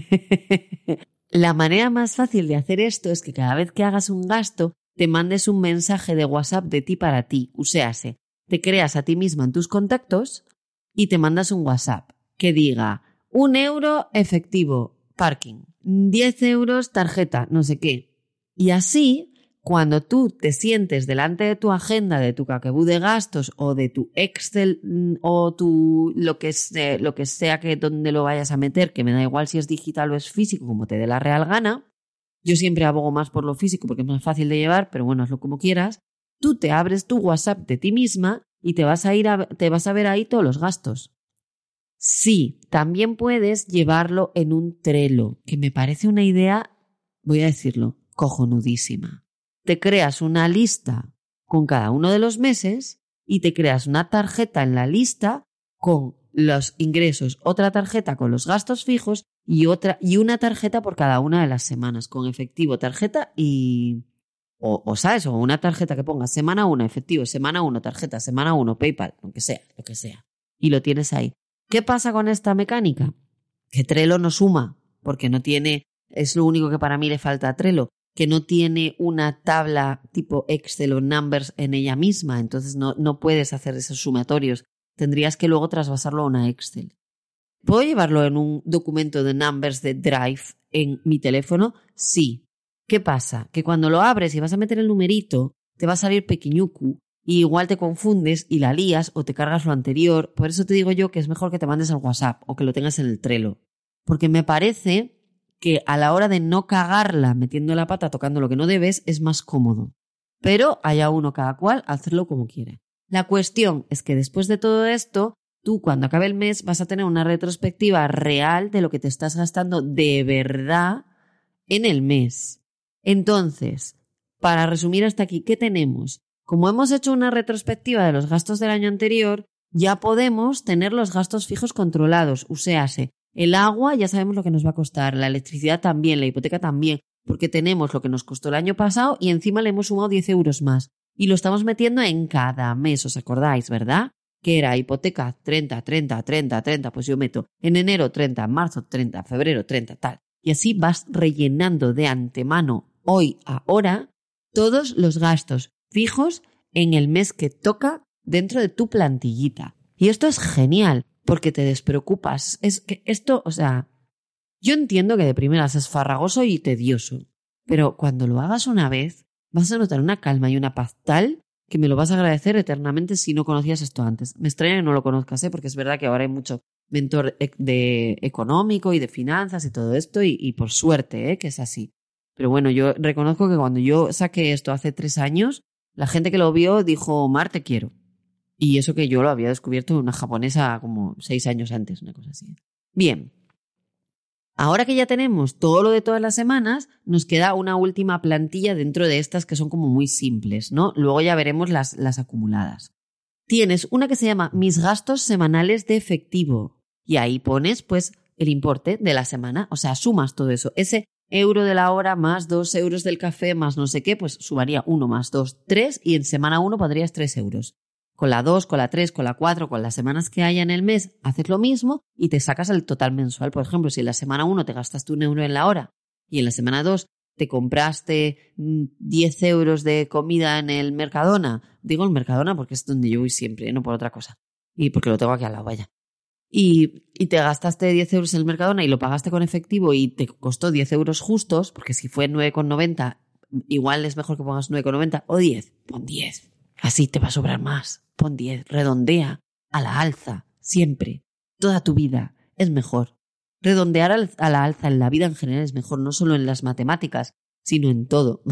La manera más fácil de hacer esto es que cada vez que hagas un gasto te mandes un mensaje de WhatsApp de ti para ti. O sea, te creas a ti misma en tus contactos y te mandas un WhatsApp que diga un euro efectivo, parking, diez euros tarjeta, no sé qué. Y así, cuando tú te sientes delante de tu agenda, de tu Kakebú de gastos o de tu Excel o tu lo que, sea, lo que sea que donde lo vayas a meter, que me da igual si es digital o es físico, como te dé la real gana, yo siempre abogo más por lo físico porque es más fácil de llevar, pero bueno, hazlo como quieras, tú te abres tu WhatsApp de ti misma y te vas a ir a, te vas a ver ahí todos los gastos. Sí, también puedes llevarlo en un Trello, que me parece una idea, voy a decirlo, cojonudísima. Te creas una lista con cada uno de los meses y te creas una tarjeta en la lista con los ingresos, otra tarjeta con los gastos fijos y otra y una tarjeta por cada una de las semanas, con efectivo, tarjeta y... O, o sabes, o una tarjeta que ponga semana uno, efectivo, semana uno, tarjeta, semana uno, PayPal, lo que sea, lo que sea. Y lo tienes ahí. ¿Qué pasa con esta mecánica? Que Trello no suma, porque no tiene, es lo único que para mí le falta a Trello, que no tiene una tabla tipo Excel o Numbers en ella misma, entonces no, no puedes hacer esos sumatorios. Tendrías que luego trasvasarlo a una Excel. ¿Puedo llevarlo en un documento de Numbers de Drive en mi teléfono? Sí. ¿Qué pasa? Que cuando lo abres y vas a meter el numerito, te va a salir pequeñucu y igual te confundes y la lías o te cargas lo anterior. Por eso te digo yo que es mejor que te mandes al WhatsApp o que lo tengas en el Trello. Porque me parece que a la hora de no cagarla metiendo la pata tocando lo que no debes es más cómodo. Pero haya uno cada cual, hacerlo como quiere. La cuestión es que después de todo esto, tú cuando acabe el mes vas a tener una retrospectiva real de lo que te estás gastando de verdad en el mes. Entonces, para resumir hasta aquí, ¿qué tenemos? Como hemos hecho una retrospectiva de los gastos del año anterior, ya podemos tener los gastos fijos controlados. O sea, el agua ya sabemos lo que nos va a costar, la electricidad también, la hipoteca también, porque tenemos lo que nos costó el año pasado y encima le hemos sumado diez euros más. Y lo estamos metiendo en cada mes, ¿os acordáis, verdad? Que era hipoteca treinta, treinta, treinta, treinta, pues yo meto en enero treinta, en marzo treinta, febrero treinta, tal. Y así vas rellenando de antemano, hoy, ahora, todos los gastos fijos en el mes que toca dentro de tu plantillita. Y esto es genial, porque te despreocupas. Es que esto, o sea, yo entiendo que de primeras es farragoso y tedioso, pero cuando lo hagas una vez, vas a notar una calma y una paz tal que me lo vas a agradecer eternamente si no conocías esto antes. Me extraña que no lo conozcas, ¿eh? Porque es verdad que ahora hay mucho mentor de económico y de finanzas y todo esto, y, y por suerte, ¿eh? Que es así. Pero bueno, yo reconozco que cuando yo saqué esto hace tres años, la gente que lo vio dijo, Mar, te quiero. Y eso que yo lo había descubierto en una japonesa como seis años antes, una cosa así. Bien. Ahora que ya tenemos todo lo de todas las semanas, nos queda una última plantilla dentro de estas que son como muy simples, ¿no? Luego ya veremos las, las acumuladas. tienes una que se llama Mis gastos semanales de efectivo y ahí pones pues el importe de la semana, o sea, sumas todo eso. Ese euro de la hora más dos euros del café más no sé qué, pues sumaría uno más dos, tres y en semana uno pondrías tres euros. Con la dos, con la tres, con la cuatro, con las semanas que haya en el mes, haces lo mismo y te sacas el total mensual. Por ejemplo, si en la semana uno te gastaste un euro en la hora y en la semana dos te compraste diez euros de comida en el Mercadona, digo el Mercadona porque es donde yo voy siempre, no por otra cosa, y porque lo tengo aquí al lado, vaya. Y, y te gastaste diez euros en el Mercadona y lo pagaste con efectivo y te costó diez euros justos, porque si fue nueve con noventa, igual es mejor que pongas nueve con noventa o diez, pon diez. Así te va a sobrar más. Pon diez, redondea a la alza, siempre. Toda tu vida es mejor. Redondear a la alza en la vida en general es mejor, no solo en las matemáticas, sino en todo.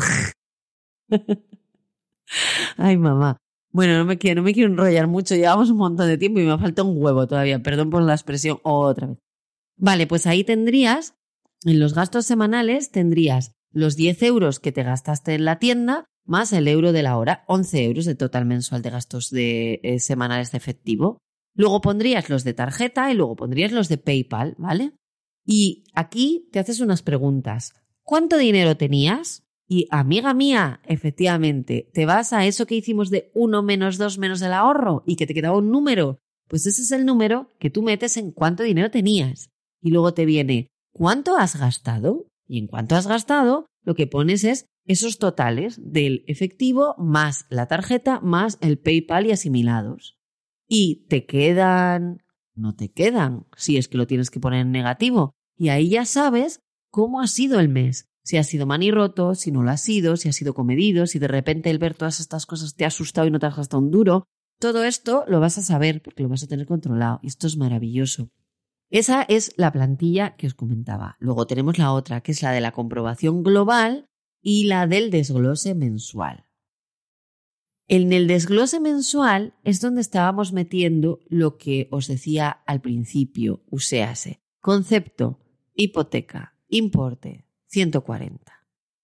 Ay, mamá. Bueno, no me, quiero, no me quiero enrollar mucho, llevamos un montón de tiempo y me falta un huevo todavía, perdón por la expresión otra vez. Vale, pues ahí tendrías, en los gastos semanales tendrías los diez euros que te gastaste en la tienda más el euro de la hora, once euros de total mensual de gastos de, eh, semanales de efectivo. Luego pondrías los de tarjeta y luego pondrías los de PayPal, ¿vale? Y aquí te haces unas preguntas. ¿Cuánto dinero tenías? Y amiga mía, efectivamente, te vas a eso que hicimos de uno menos dos menos el ahorro y que te quedaba un número. Pues ese es el número que tú metes en cuánto dinero tenías. Y luego te viene, ¿cuánto has gastado? Y en cuánto has gastado, lo que pones es esos totales del efectivo más la tarjeta más el PayPal y asimilados. Y te quedan, no te quedan, si es que lo tienes que poner en negativo. Y ahí ya sabes cómo ha sido el mes. Si ha sido manirroto, si no lo ha sido, si ha sido comedido, si de repente el ver todas estas cosas te ha asustado y no te has gastado un duro. Todo esto lo vas a saber porque lo vas a tener controlado. Y esto es maravilloso. Esa es la plantilla que os comentaba. Luego tenemos la otra, que es la de la comprobación global y la del desglose mensual. En el desglose mensual es donde estábamos metiendo lo que os decía al principio, uséase. Concepto, hipoteca, importe, ciento cuarenta.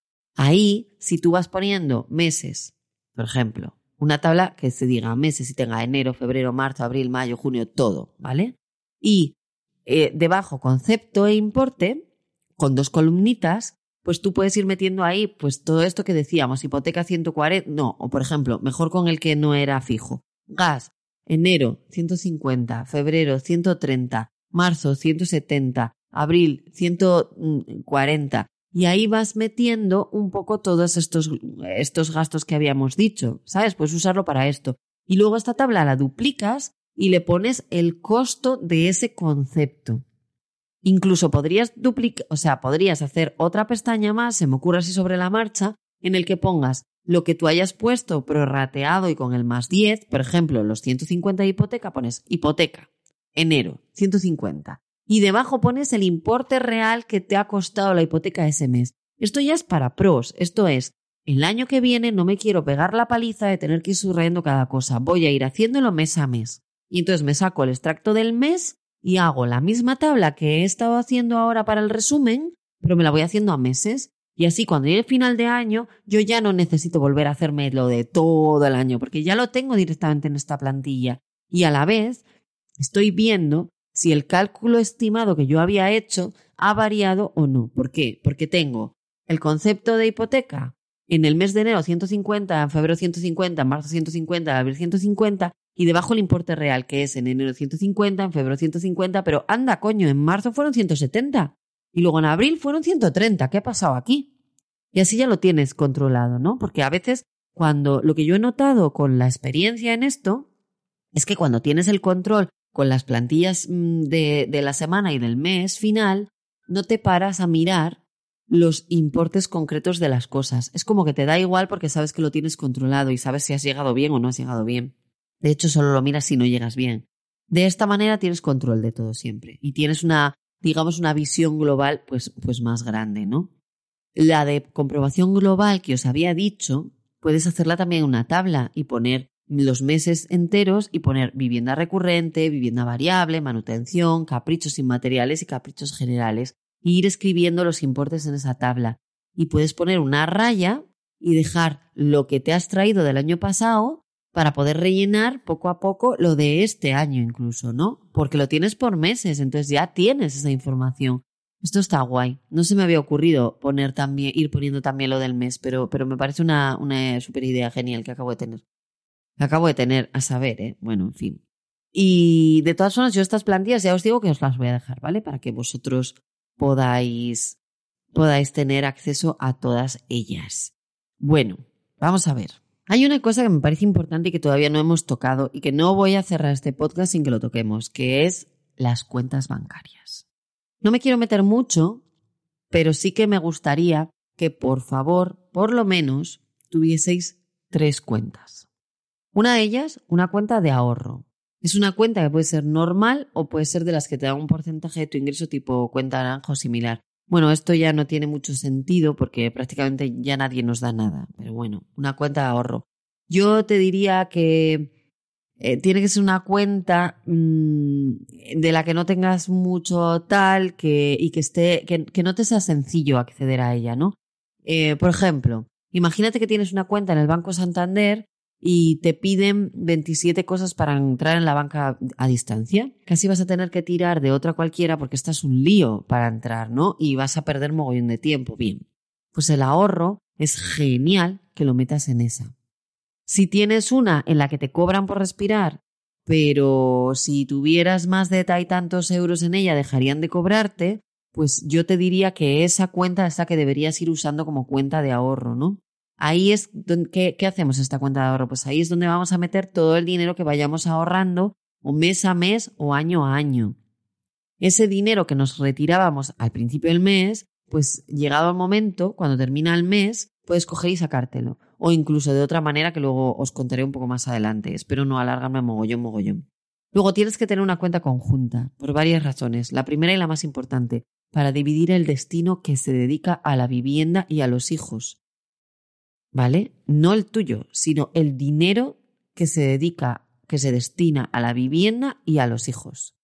Ahí, si tú vas poniendo meses, por ejemplo, una tabla que se diga meses y tenga enero, febrero, marzo, abril, mayo, junio, todo, ¿vale? Y eh, debajo concepto e importe, con dos columnitas, pues tú puedes ir metiendo ahí pues todo esto que decíamos, hipoteca ciento cuarenta, no, o por ejemplo, mejor con el que no era fijo. Gas, enero ciento cincuenta, febrero ciento treinta, marzo ciento setenta, abril ciento cuarenta. Y ahí vas metiendo un poco todos estos, estos gastos que habíamos dicho, ¿sabes? Puedes usarlo para esto. Y luego esta tabla la duplicas y le pones el costo de ese concepto. Incluso podrías duplicar, o sea, podrías hacer otra pestaña más, se me ocurre así sobre la marcha, en el que pongas lo que tú hayas puesto prorrateado y con el más diez, por ejemplo, los ciento cincuenta de hipoteca, pones hipoteca, enero, ciento cincuenta. Y debajo pones el importe real que te ha costado la hipoteca ese mes. Esto ya es para pros, esto es, el año que viene no me quiero pegar la paliza de tener que ir subrayando cada cosa, voy a ir haciéndolo mes a mes. Y entonces me saco el extracto del mes y hago la misma tabla que he estado haciendo ahora para el resumen, pero me la voy haciendo a meses. Y así cuando llegue el final de año, yo ya no necesito volver a hacerme lo de todo el año, porque ya lo tengo directamente en esta plantilla. Y a la vez estoy viendo si el cálculo estimado que yo había hecho ha variado o no. ¿Por qué? Porque tengo el concepto de hipoteca en el mes de enero ciento cincuenta, en febrero ciento cincuenta, en marzo ciento cincuenta, en abril ciento cincuenta y debajo el importe real que es en enero ciento cincuenta, en febrero ciento cincuenta, pero anda coño, en marzo fueron ciento setenta y luego en abril fueron ciento treinta. ¿Qué ha pasado aquí? Y así ya lo tienes controlado, ¿no? Porque a veces cuando lo que yo he notado con la experiencia en esto es que cuando tienes el control con las plantillas de, de la semana y del mes final, no te paras a mirar los importes concretos de las cosas. Es como que te da igual porque sabes que lo tienes controlado y sabes si has llegado bien o no has llegado bien. De hecho, solo lo miras si no llegas bien. De esta manera tienes control de todo siempre y tienes una, digamos, una visión global pues, pues más grande, ¿no? La de comprobación global que os había dicho, puedes hacerla también en una tabla y poner los meses enteros y poner vivienda recurrente, vivienda variable, manutención, caprichos inmateriales y caprichos generales e ir escribiendo los importes en esa tabla. Y puedes poner una raya y dejar lo que te has traído del año pasado para poder rellenar poco a poco lo de este año incluso, ¿no? Porque lo tienes por meses, entonces ya tienes esa información. Esto está guay. No se me había ocurrido poner también, ir poniendo también lo del mes, pero, pero me parece una, una super idea genial que acabo de tener. Que acabo de tener, a saber, ¿eh? Bueno, en fin. Y de todas formas, yo estas plantillas ya os digo que os las voy a dejar, ¿vale? Para que vosotros podáis, podáis tener acceso a todas ellas. Bueno, vamos a ver. Hay una cosa que me parece importante y que todavía no hemos tocado y que no voy a cerrar este podcast sin que lo toquemos, que es las cuentas bancarias. No me quiero meter mucho, pero sí que me gustaría que, por favor, por lo menos, tuvieseis tres cuentas. Una de ellas, una cuenta de ahorro. Es una cuenta que puede ser normal o puede ser de las que te dan un porcentaje de tu ingreso tipo cuenta naranja o similar. Bueno, esto ya no tiene mucho sentido porque prácticamente ya nadie nos da nada, pero bueno, una cuenta de ahorro. Yo te diría que eh, tiene que ser una cuenta mmm, de la que no tengas mucho tal que, y que, esté, que, que no te sea sencillo acceder a ella, ¿no? Eh, por ejemplo, imagínate que tienes una cuenta en el Banco Santander y te piden veintisiete cosas para entrar en la banca a distancia. Casi vas a tener que tirar de otra cualquiera porque esta es un lío para entrar, ¿no? Y vas a perder mogollón de tiempo. Bien, pues el ahorro es genial que lo metas en esa. Si tienes una en la que te cobran por respirar, pero si tuvieras más de ta y tantos euros en ella dejarían de cobrarte, pues yo te diría que esa cuenta es la que deberías ir usando como cuenta de ahorro, ¿no? Ahí es donde, ¿qué, ¿qué hacemos esta cuenta de ahorro? Pues ahí es donde vamos a meter todo el dinero que vayamos ahorrando o mes a mes o año a año. Ese dinero que nos retirábamos al principio del mes, pues llegado el momento, cuando termina el mes, puedes coger y sacártelo. O incluso de otra manera que luego os contaré un poco más adelante. Espero no alargarme mogollón, mogollón. Luego tienes que tener una cuenta conjunta, por varias razones. La primera y la más importante, para dividir el destino que se dedica a la vivienda y a los hijos. ¿Vale? No el tuyo, sino el dinero que se dedica, que se destina a la vivienda y a los hijos.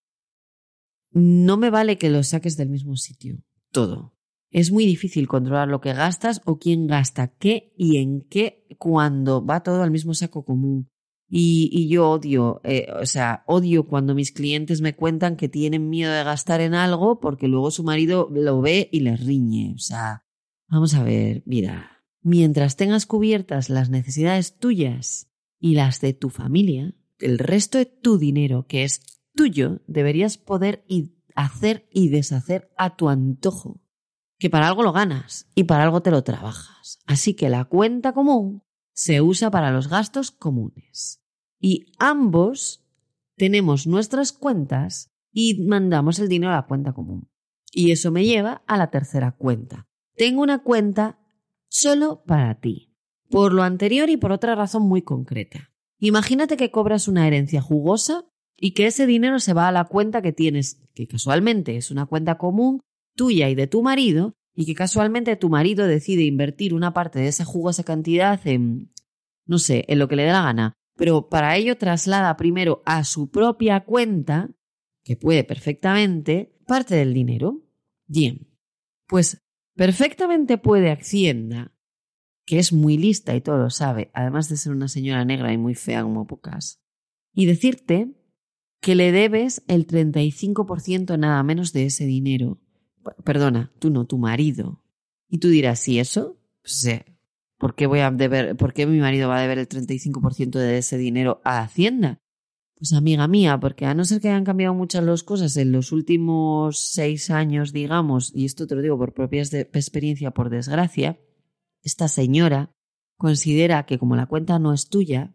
No me vale que lo saques del mismo sitio, todo. Es muy difícil controlar lo que gastas o quién gasta qué y en qué cuando va todo al mismo saco común. Y, y yo odio, eh, o sea, odio cuando mis clientes me cuentan que tienen miedo de gastar en algo porque luego su marido lo ve y les riñe. O sea, vamos a ver, mira. Mientras tengas cubiertas las necesidades tuyas y las de tu familia, el resto de tu dinero, que es tuyo, deberías poder hacer y deshacer a tu antojo. Que para algo lo ganas y para algo te lo trabajas. Así que la cuenta común se usa para los gastos comunes. Y ambos tenemos nuestras cuentas y mandamos el dinero a la cuenta común. Y eso me lleva a la tercera cuenta. Tengo una cuenta solo para ti. Por lo anterior y por otra razón muy concreta. Imagínate que cobras una herencia jugosa y que ese dinero se va a la cuenta que tienes, que casualmente es una cuenta común tuya y de tu marido, y que casualmente tu marido decide invertir una parte de esa jugosa cantidad en, no sé, en lo que le dé la gana. Pero para ello traslada primero a su propia cuenta, que puede perfectamente, parte del dinero. Bien, pues perfectamente puede Hacienda, que es muy lista y todo lo sabe, además de ser una señora negra y muy fea como pocas, y decirte que le debes el treinta y cinco por ciento nada menos de ese dinero. Perdona, tú no, tu marido. Y tú dirás, ¿y eso? Pues, eh, ¿por qué voy a deber, por qué mi marido va a deber el treinta y cinco por ciento de ese dinero a Hacienda? Pues amiga mía, porque a no ser que hayan cambiado muchas las cosas en los últimos seis años, digamos, y esto te lo digo por propia experiencia, por desgracia, esta señora considera que como la cuenta no es tuya,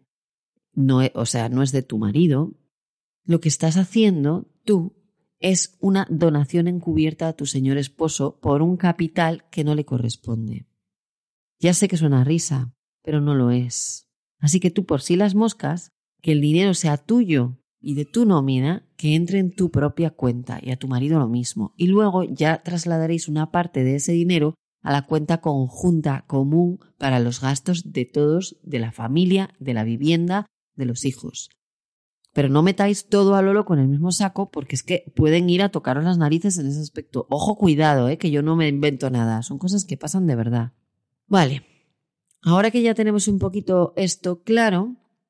no es, o sea, no es de tu marido, lo que estás haciendo tú es una donación encubierta a tu señor esposo por un capital que no le corresponde. Ya sé que suena risa, pero no lo es. Así que tú por si las moscas, que el dinero sea tuyo y de tu nómina, que entre en tu propia cuenta y a tu marido lo mismo. Y luego ya trasladaréis una parte de ese dinero a la cuenta conjunta común para los gastos de todos, de la familia, de la vivienda, de los hijos. Pero no metáis todo a lolo con el mismo saco porque es que pueden ir a tocaros las narices en ese aspecto. Ojo, cuidado, ¿eh? Que yo no me invento nada. Son cosas que pasan de verdad. Vale, ahora que ya tenemos un poquito esto claro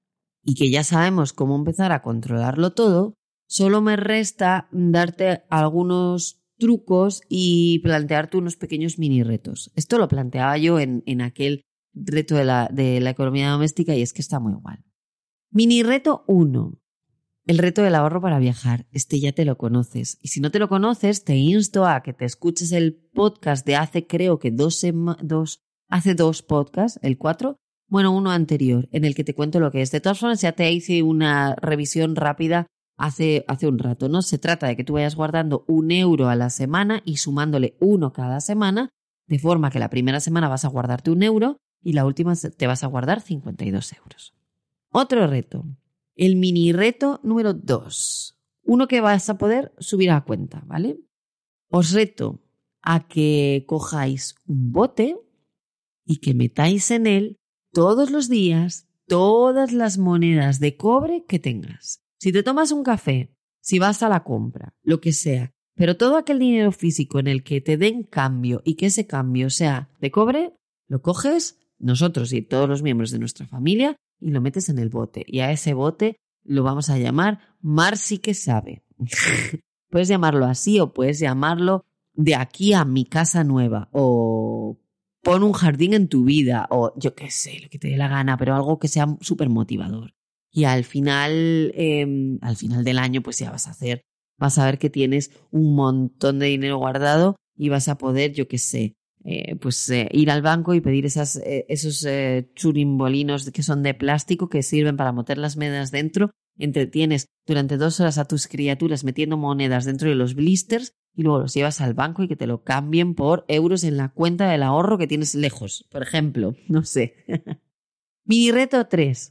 y que ya sabemos cómo empezar a controlarlo todo, solo me resta darte algunos trucos y plantearte unos pequeños mini retos. Esto lo planteaba yo en, en aquel reto de la, de la economía doméstica y es que está muy igual. Mini reto uno. El reto del ahorro para viajar. Este ya te lo conoces. Y si no te lo conoces, te insto a que te escuches el podcast de hace creo que dos, sema- dos hace dos podcasts, el cuatro, bueno, uno anterior, en el que te cuento lo que es. De todas formas, ya te hice una revisión rápida hace, hace un rato, ¿no? Se trata de que tú vayas guardando un euro a la semana y sumándole uno cada semana, de forma que la primera semana vas a guardarte un euro y la última te vas a guardar cincuenta y dos euros. Otro reto. El mini reto número dos. Uno que vas a poder subir a la cuenta, ¿vale? Os reto a que cojáis un bote y que metáis en él todos los días todas las monedas de cobre que tengas. Si te tomas un café, si vas a la compra, lo que sea, pero todo aquel dinero físico en el que te den cambio y que ese cambio sea de cobre, lo coges nosotros y todos los miembros de nuestra familia y lo metes en el bote. Y a ese bote lo vamos a llamar Mar sí que sabe. Puedes llamarlo así o puedes llamarlo de aquí a mi casa nueva o pon un jardín en tu vida o yo qué sé, lo que te dé la gana, pero algo que sea súper motivador. Y al final, eh, al final del año pues ya vas a hacer, vas a ver que tienes un montón de dinero guardado y vas a poder, yo qué sé, Eh, pues eh, ir al banco y pedir esas, eh, esos eh, churimbolinos que son de plástico que sirven para meter las monedas dentro. Entretienes durante dos horas a tus criaturas metiendo monedas dentro de los blisters y luego los llevas al banco y que te lo cambien por euros en la cuenta del ahorro que tienes lejos, por ejemplo. No sé. Mini reto tres.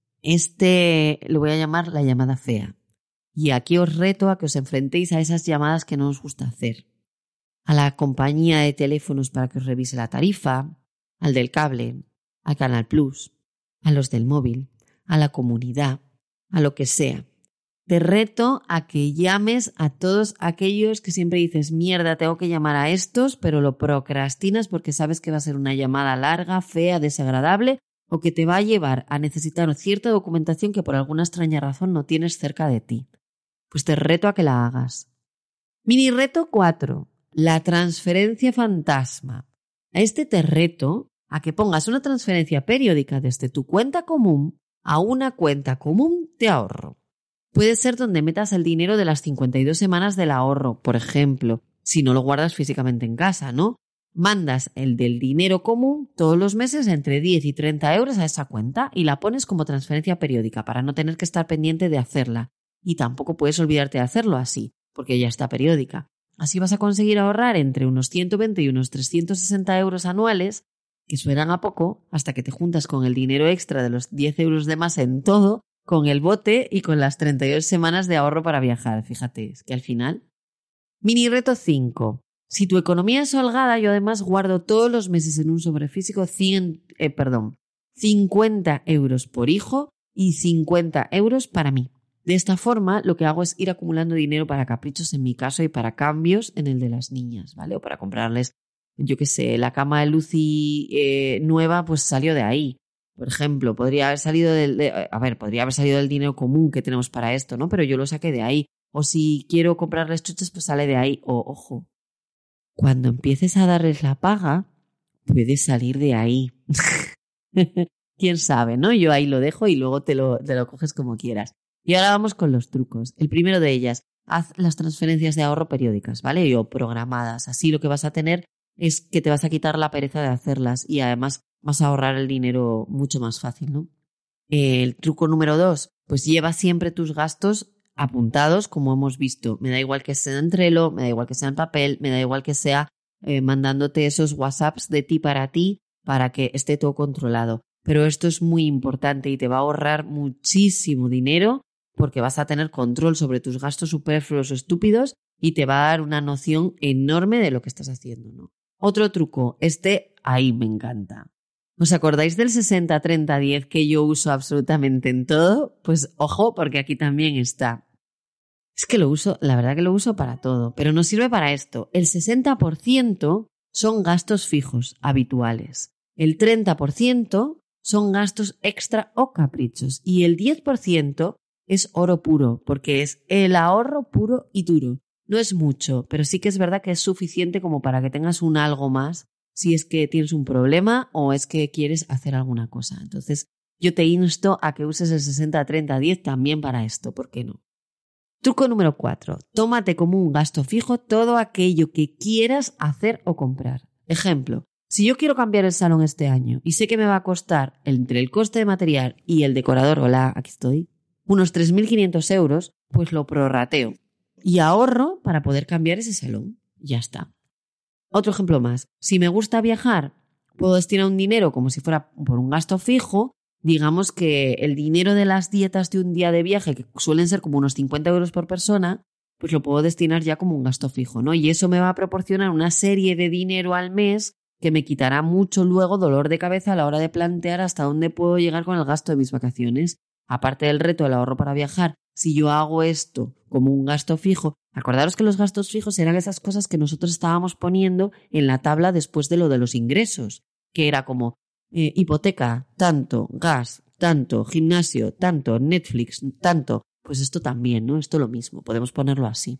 Este lo voy a llamar la llamada fea. Y aquí os reto a que os enfrentéis a esas llamadas que no os gusta hacer. A la compañía de teléfonos para que os revise la tarifa, al del cable, a Canal Plus, a los del móvil, a la comunidad, a lo que sea. Te reto a que llames a todos aquellos que siempre dices, mierda, tengo que llamar a estos, pero lo procrastinas porque sabes que va a ser una llamada larga, fea, desagradable o que te va a llevar a necesitar cierta documentación que por alguna extraña razón no tienes cerca de ti. Pues te reto a que la hagas. Mini reto cuatro. La transferencia fantasma. A este te reto a que pongas una transferencia periódica desde tu cuenta común a una cuenta común de ahorro. Puede ser donde metas el dinero de las cincuenta y dos semanas del ahorro, por ejemplo, si no lo guardas físicamente en casa, ¿no? Mandas el del dinero común todos los meses entre diez y treinta euros a esa cuenta y la pones como transferencia periódica para no tener que estar pendiente de hacerla. Y tampoco puedes olvidarte de hacerlo así, porque ya está periódica. Así vas a conseguir ahorrar entre unos ciento veinte y unos trescientos sesenta euros anuales, que suenan a poco, hasta que te juntas con el dinero extra de los diez euros de más en todo, con el bote y con las treinta y dos semanas de ahorro para viajar. Fíjate, es que al final... Mini reto cinco. Si tu economía es holgada, yo además guardo todos los meses en un sobre físico cien, eh, perdón, cincuenta euros por hijo y cincuenta euros para mí. De esta forma, lo que hago es ir acumulando dinero para caprichos en mi caso y para cambios en el de las niñas, ¿vale? O para comprarles, yo qué sé, la cama de Lucy eh, nueva, pues salió de ahí. Por ejemplo, podría haber salido del, de, a ver, podría haber salido del dinero común que tenemos para esto, ¿no? Pero yo lo saqué de ahí. O si quiero comprarles chuches, pues sale de ahí. O, ojo, cuando empieces a darles la paga, puedes salir de ahí. Quién sabe, ¿no? Yo ahí lo dejo y luego te lo, te lo coges como quieras. Y ahora vamos con los trucos. El primero de ellas, haz las transferencias de ahorro periódicas, ¿vale? O programadas. Así lo que vas a tener es que te vas a quitar la pereza de hacerlas y además vas a ahorrar el dinero mucho más fácil, ¿no? El truco número dos, pues lleva siempre tus gastos apuntados, como hemos visto. Me da igual que sea en Trello, me da igual que sea en papel, me da igual que sea eh, mandándote esos WhatsApps de ti para ti para que esté todo controlado. Pero esto es muy importante y te va a ahorrar muchísimo dinero porque vas a tener control sobre tus gastos superfluos o estúpidos y te va a dar una noción enorme de lo que estás haciendo, ¿no? Otro truco, este ahí me encanta. ¿Os acordáis del sesenta treinta diez que yo uso absolutamente en todo? Pues ojo, porque aquí también está. Es que lo uso, la verdad que lo uso para todo, pero nos sirve para esto. El sesenta por ciento son gastos fijos, habituales. El treinta por ciento son gastos extra o caprichos. Y el diez por ciento es oro puro, porque es el ahorro puro y duro. No es mucho, pero sí que es verdad que es suficiente como para que tengas un algo más si es que tienes un problema o es que quieres hacer alguna cosa. Entonces, yo te insto a que uses el sesenta treinta diez también para esto, ¿por qué no? Truco número cuatro. Tómate como un gasto fijo todo aquello que quieras hacer o comprar. Ejemplo, si yo quiero cambiar el salón este año y sé que me va a costar entre el coste de material y el decorador, hola, aquí estoy, unos tres mil quinientos euros, pues lo prorrateo y ahorro para poder cambiar ese salón. Ya está. Otro ejemplo más. Si me gusta viajar, puedo destinar un dinero como si fuera por un gasto fijo. Digamos que el dinero de las dietas de un día de viaje, que suelen ser como unos cincuenta euros por persona, pues lo puedo destinar ya como un gasto fijo, ¿no? Y eso me va a proporcionar una serie de dinero al mes que me quitará mucho luego dolor de cabeza a la hora de plantear hasta dónde puedo llegar con el gasto de mis vacaciones. Aparte del reto del ahorro para viajar, si yo hago esto como un gasto fijo, acordaros que los gastos fijos eran esas cosas que nosotros estábamos poniendo en la tabla después de lo de los ingresos, que era como eh, hipoteca, tanto, gas, tanto, gimnasio, tanto, Netflix, tanto. Pues esto también, ¿no? Esto lo mismo, podemos ponerlo así.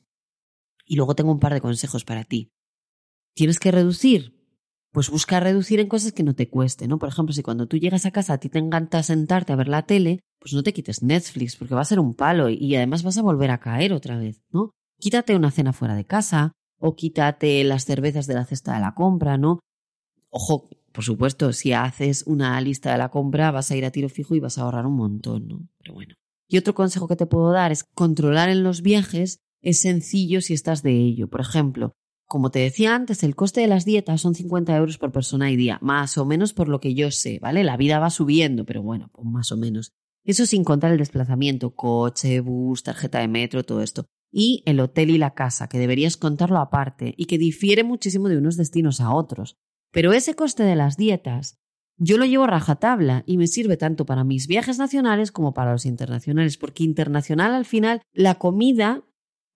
Y luego tengo un par de consejos para ti. ¿Tienes que reducir? Pues busca reducir en cosas que no te cueste, ¿no? Por ejemplo, si cuando tú llegas a casa a ti te encanta sentarte a ver la tele, pues no te quites Netflix porque va a ser un palo y además vas a volver a caer otra vez, ¿no? Quítate una cena fuera de casa o quítate las cervezas de la cesta de la compra, ¿no? Ojo, por supuesto, si haces una lista de la compra vas a ir a tiro fijo y vas a ahorrar un montón, ¿no? Pero bueno. Y otro consejo que te puedo dar es controlar en los viajes es sencillo si estás de ello. Por ejemplo, como te decía antes, el coste de las dietas son cincuenta euros por persona y día, más o menos por lo que yo sé, ¿vale? La vida va subiendo, pero bueno, pues más o menos. Eso sin contar el desplazamiento, coche, bus, tarjeta de metro, todo esto. Y el hotel y la casa, que deberías contarlo aparte y que difiere muchísimo de unos destinos a otros. Pero ese coste de las dietas yo lo llevo rajatabla y me sirve tanto para mis viajes nacionales como para los internacionales, porque internacional al final la comida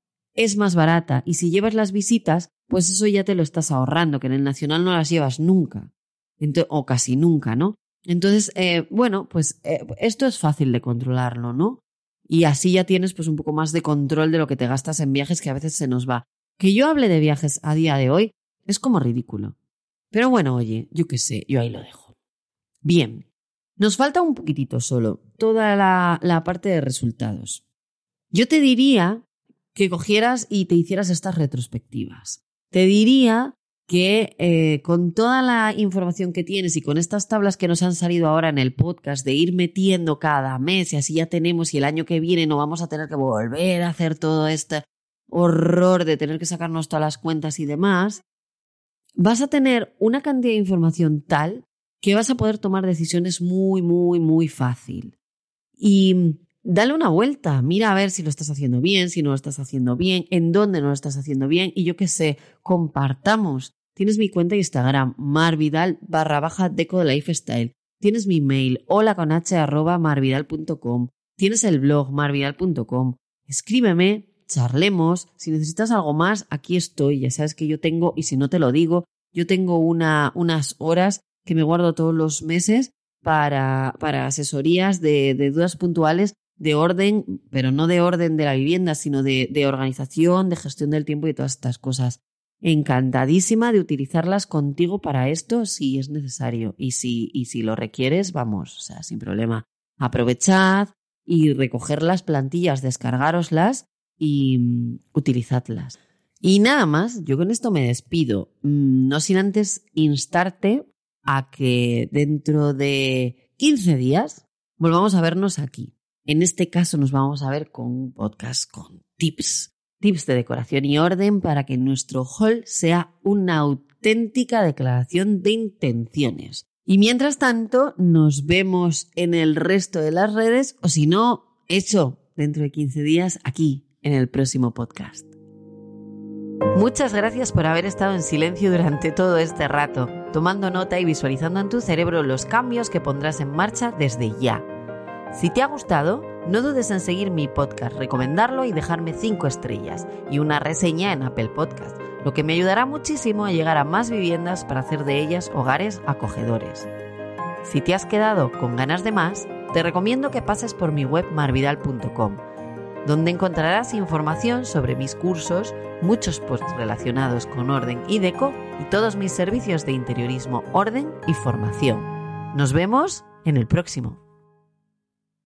es más barata y si llevas las visitas, pues eso ya te lo estás ahorrando, que en el nacional no las llevas nunca, Entonces, o casi nunca, ¿no? Entonces, eh, bueno, pues eh, esto es fácil de controlarlo, ¿no? Y así ya tienes pues un poco más de control de lo que te gastas en viajes que a veces se nos va. Que yo hable de viajes a día de hoy es como ridículo. Pero bueno, oye, yo qué sé, yo ahí lo dejo. Bien, nos falta un poquitito solo, toda la, la parte de resultados. Yo te diría que cogieras y te hicieras estas retrospectivas. Te diría que eh, con toda la información que tienes y con estas tablas que nos han salido ahora en el podcast de ir metiendo cada mes y así ya tenemos y el año que viene no vamos a tener que volver a hacer todo este horror de tener que sacarnos todas las cuentas y demás, vas a tener una cantidad de información tal que vas a poder tomar decisiones muy, muy, muy fácil. Y dale una vuelta, mira a ver si lo estás haciendo bien, si no lo estás haciendo bien, en dónde no lo estás haciendo bien y yo qué sé, compartamos. Tienes mi cuenta de Instagram, marvidal barra baja deco de lifestyle. Tienes mi mail, hola con h arroba marvidal punto com. Tienes el blog marvidal punto com. Escríbeme, charlemos. Si necesitas algo más, aquí estoy. Ya sabes que yo tengo, y si no te lo digo, yo tengo una, unas horas que me guardo todos los meses para, para asesorías de, de dudas puntuales de orden, pero no de orden de la vivienda, sino de, de organización, de gestión del tiempo y todas estas cosas. Encantadísima de utilizarlas contigo para esto si es necesario y si, y si lo requieres, vamos, o sea, sin problema. Aprovechad y recoger las plantillas, descargároslas y um, utilizadlas. Y nada más, yo con esto me despido, no sin antes instarte a que dentro de quince días volvamos a vernos aquí. En este caso nos vamos a ver con un podcast con tips, tips de decoración y orden para que nuestro haul sea una auténtica declaración de intenciones. Y mientras tanto nos vemos en el resto de las redes o si no, hecho dentro de quince días aquí en el próximo podcast. Muchas gracias por haber estado en silencio durante todo este rato, tomando nota y visualizando en tu cerebro los cambios que pondrás en marcha desde ya. Si te ha gustado, no dudes en seguir mi podcast, recomendarlo y dejarme cinco estrellas y una reseña en Apple Podcast, lo que me ayudará muchísimo a llegar a más viviendas para hacer de ellas hogares acogedores. Si te has quedado con ganas de más, te recomiendo que pases por mi web marvidal punto com, donde encontrarás información sobre mis cursos, muchos posts relacionados con orden y deco y todos mis servicios de interiorismo, orden y formación. Nos vemos en el próximo.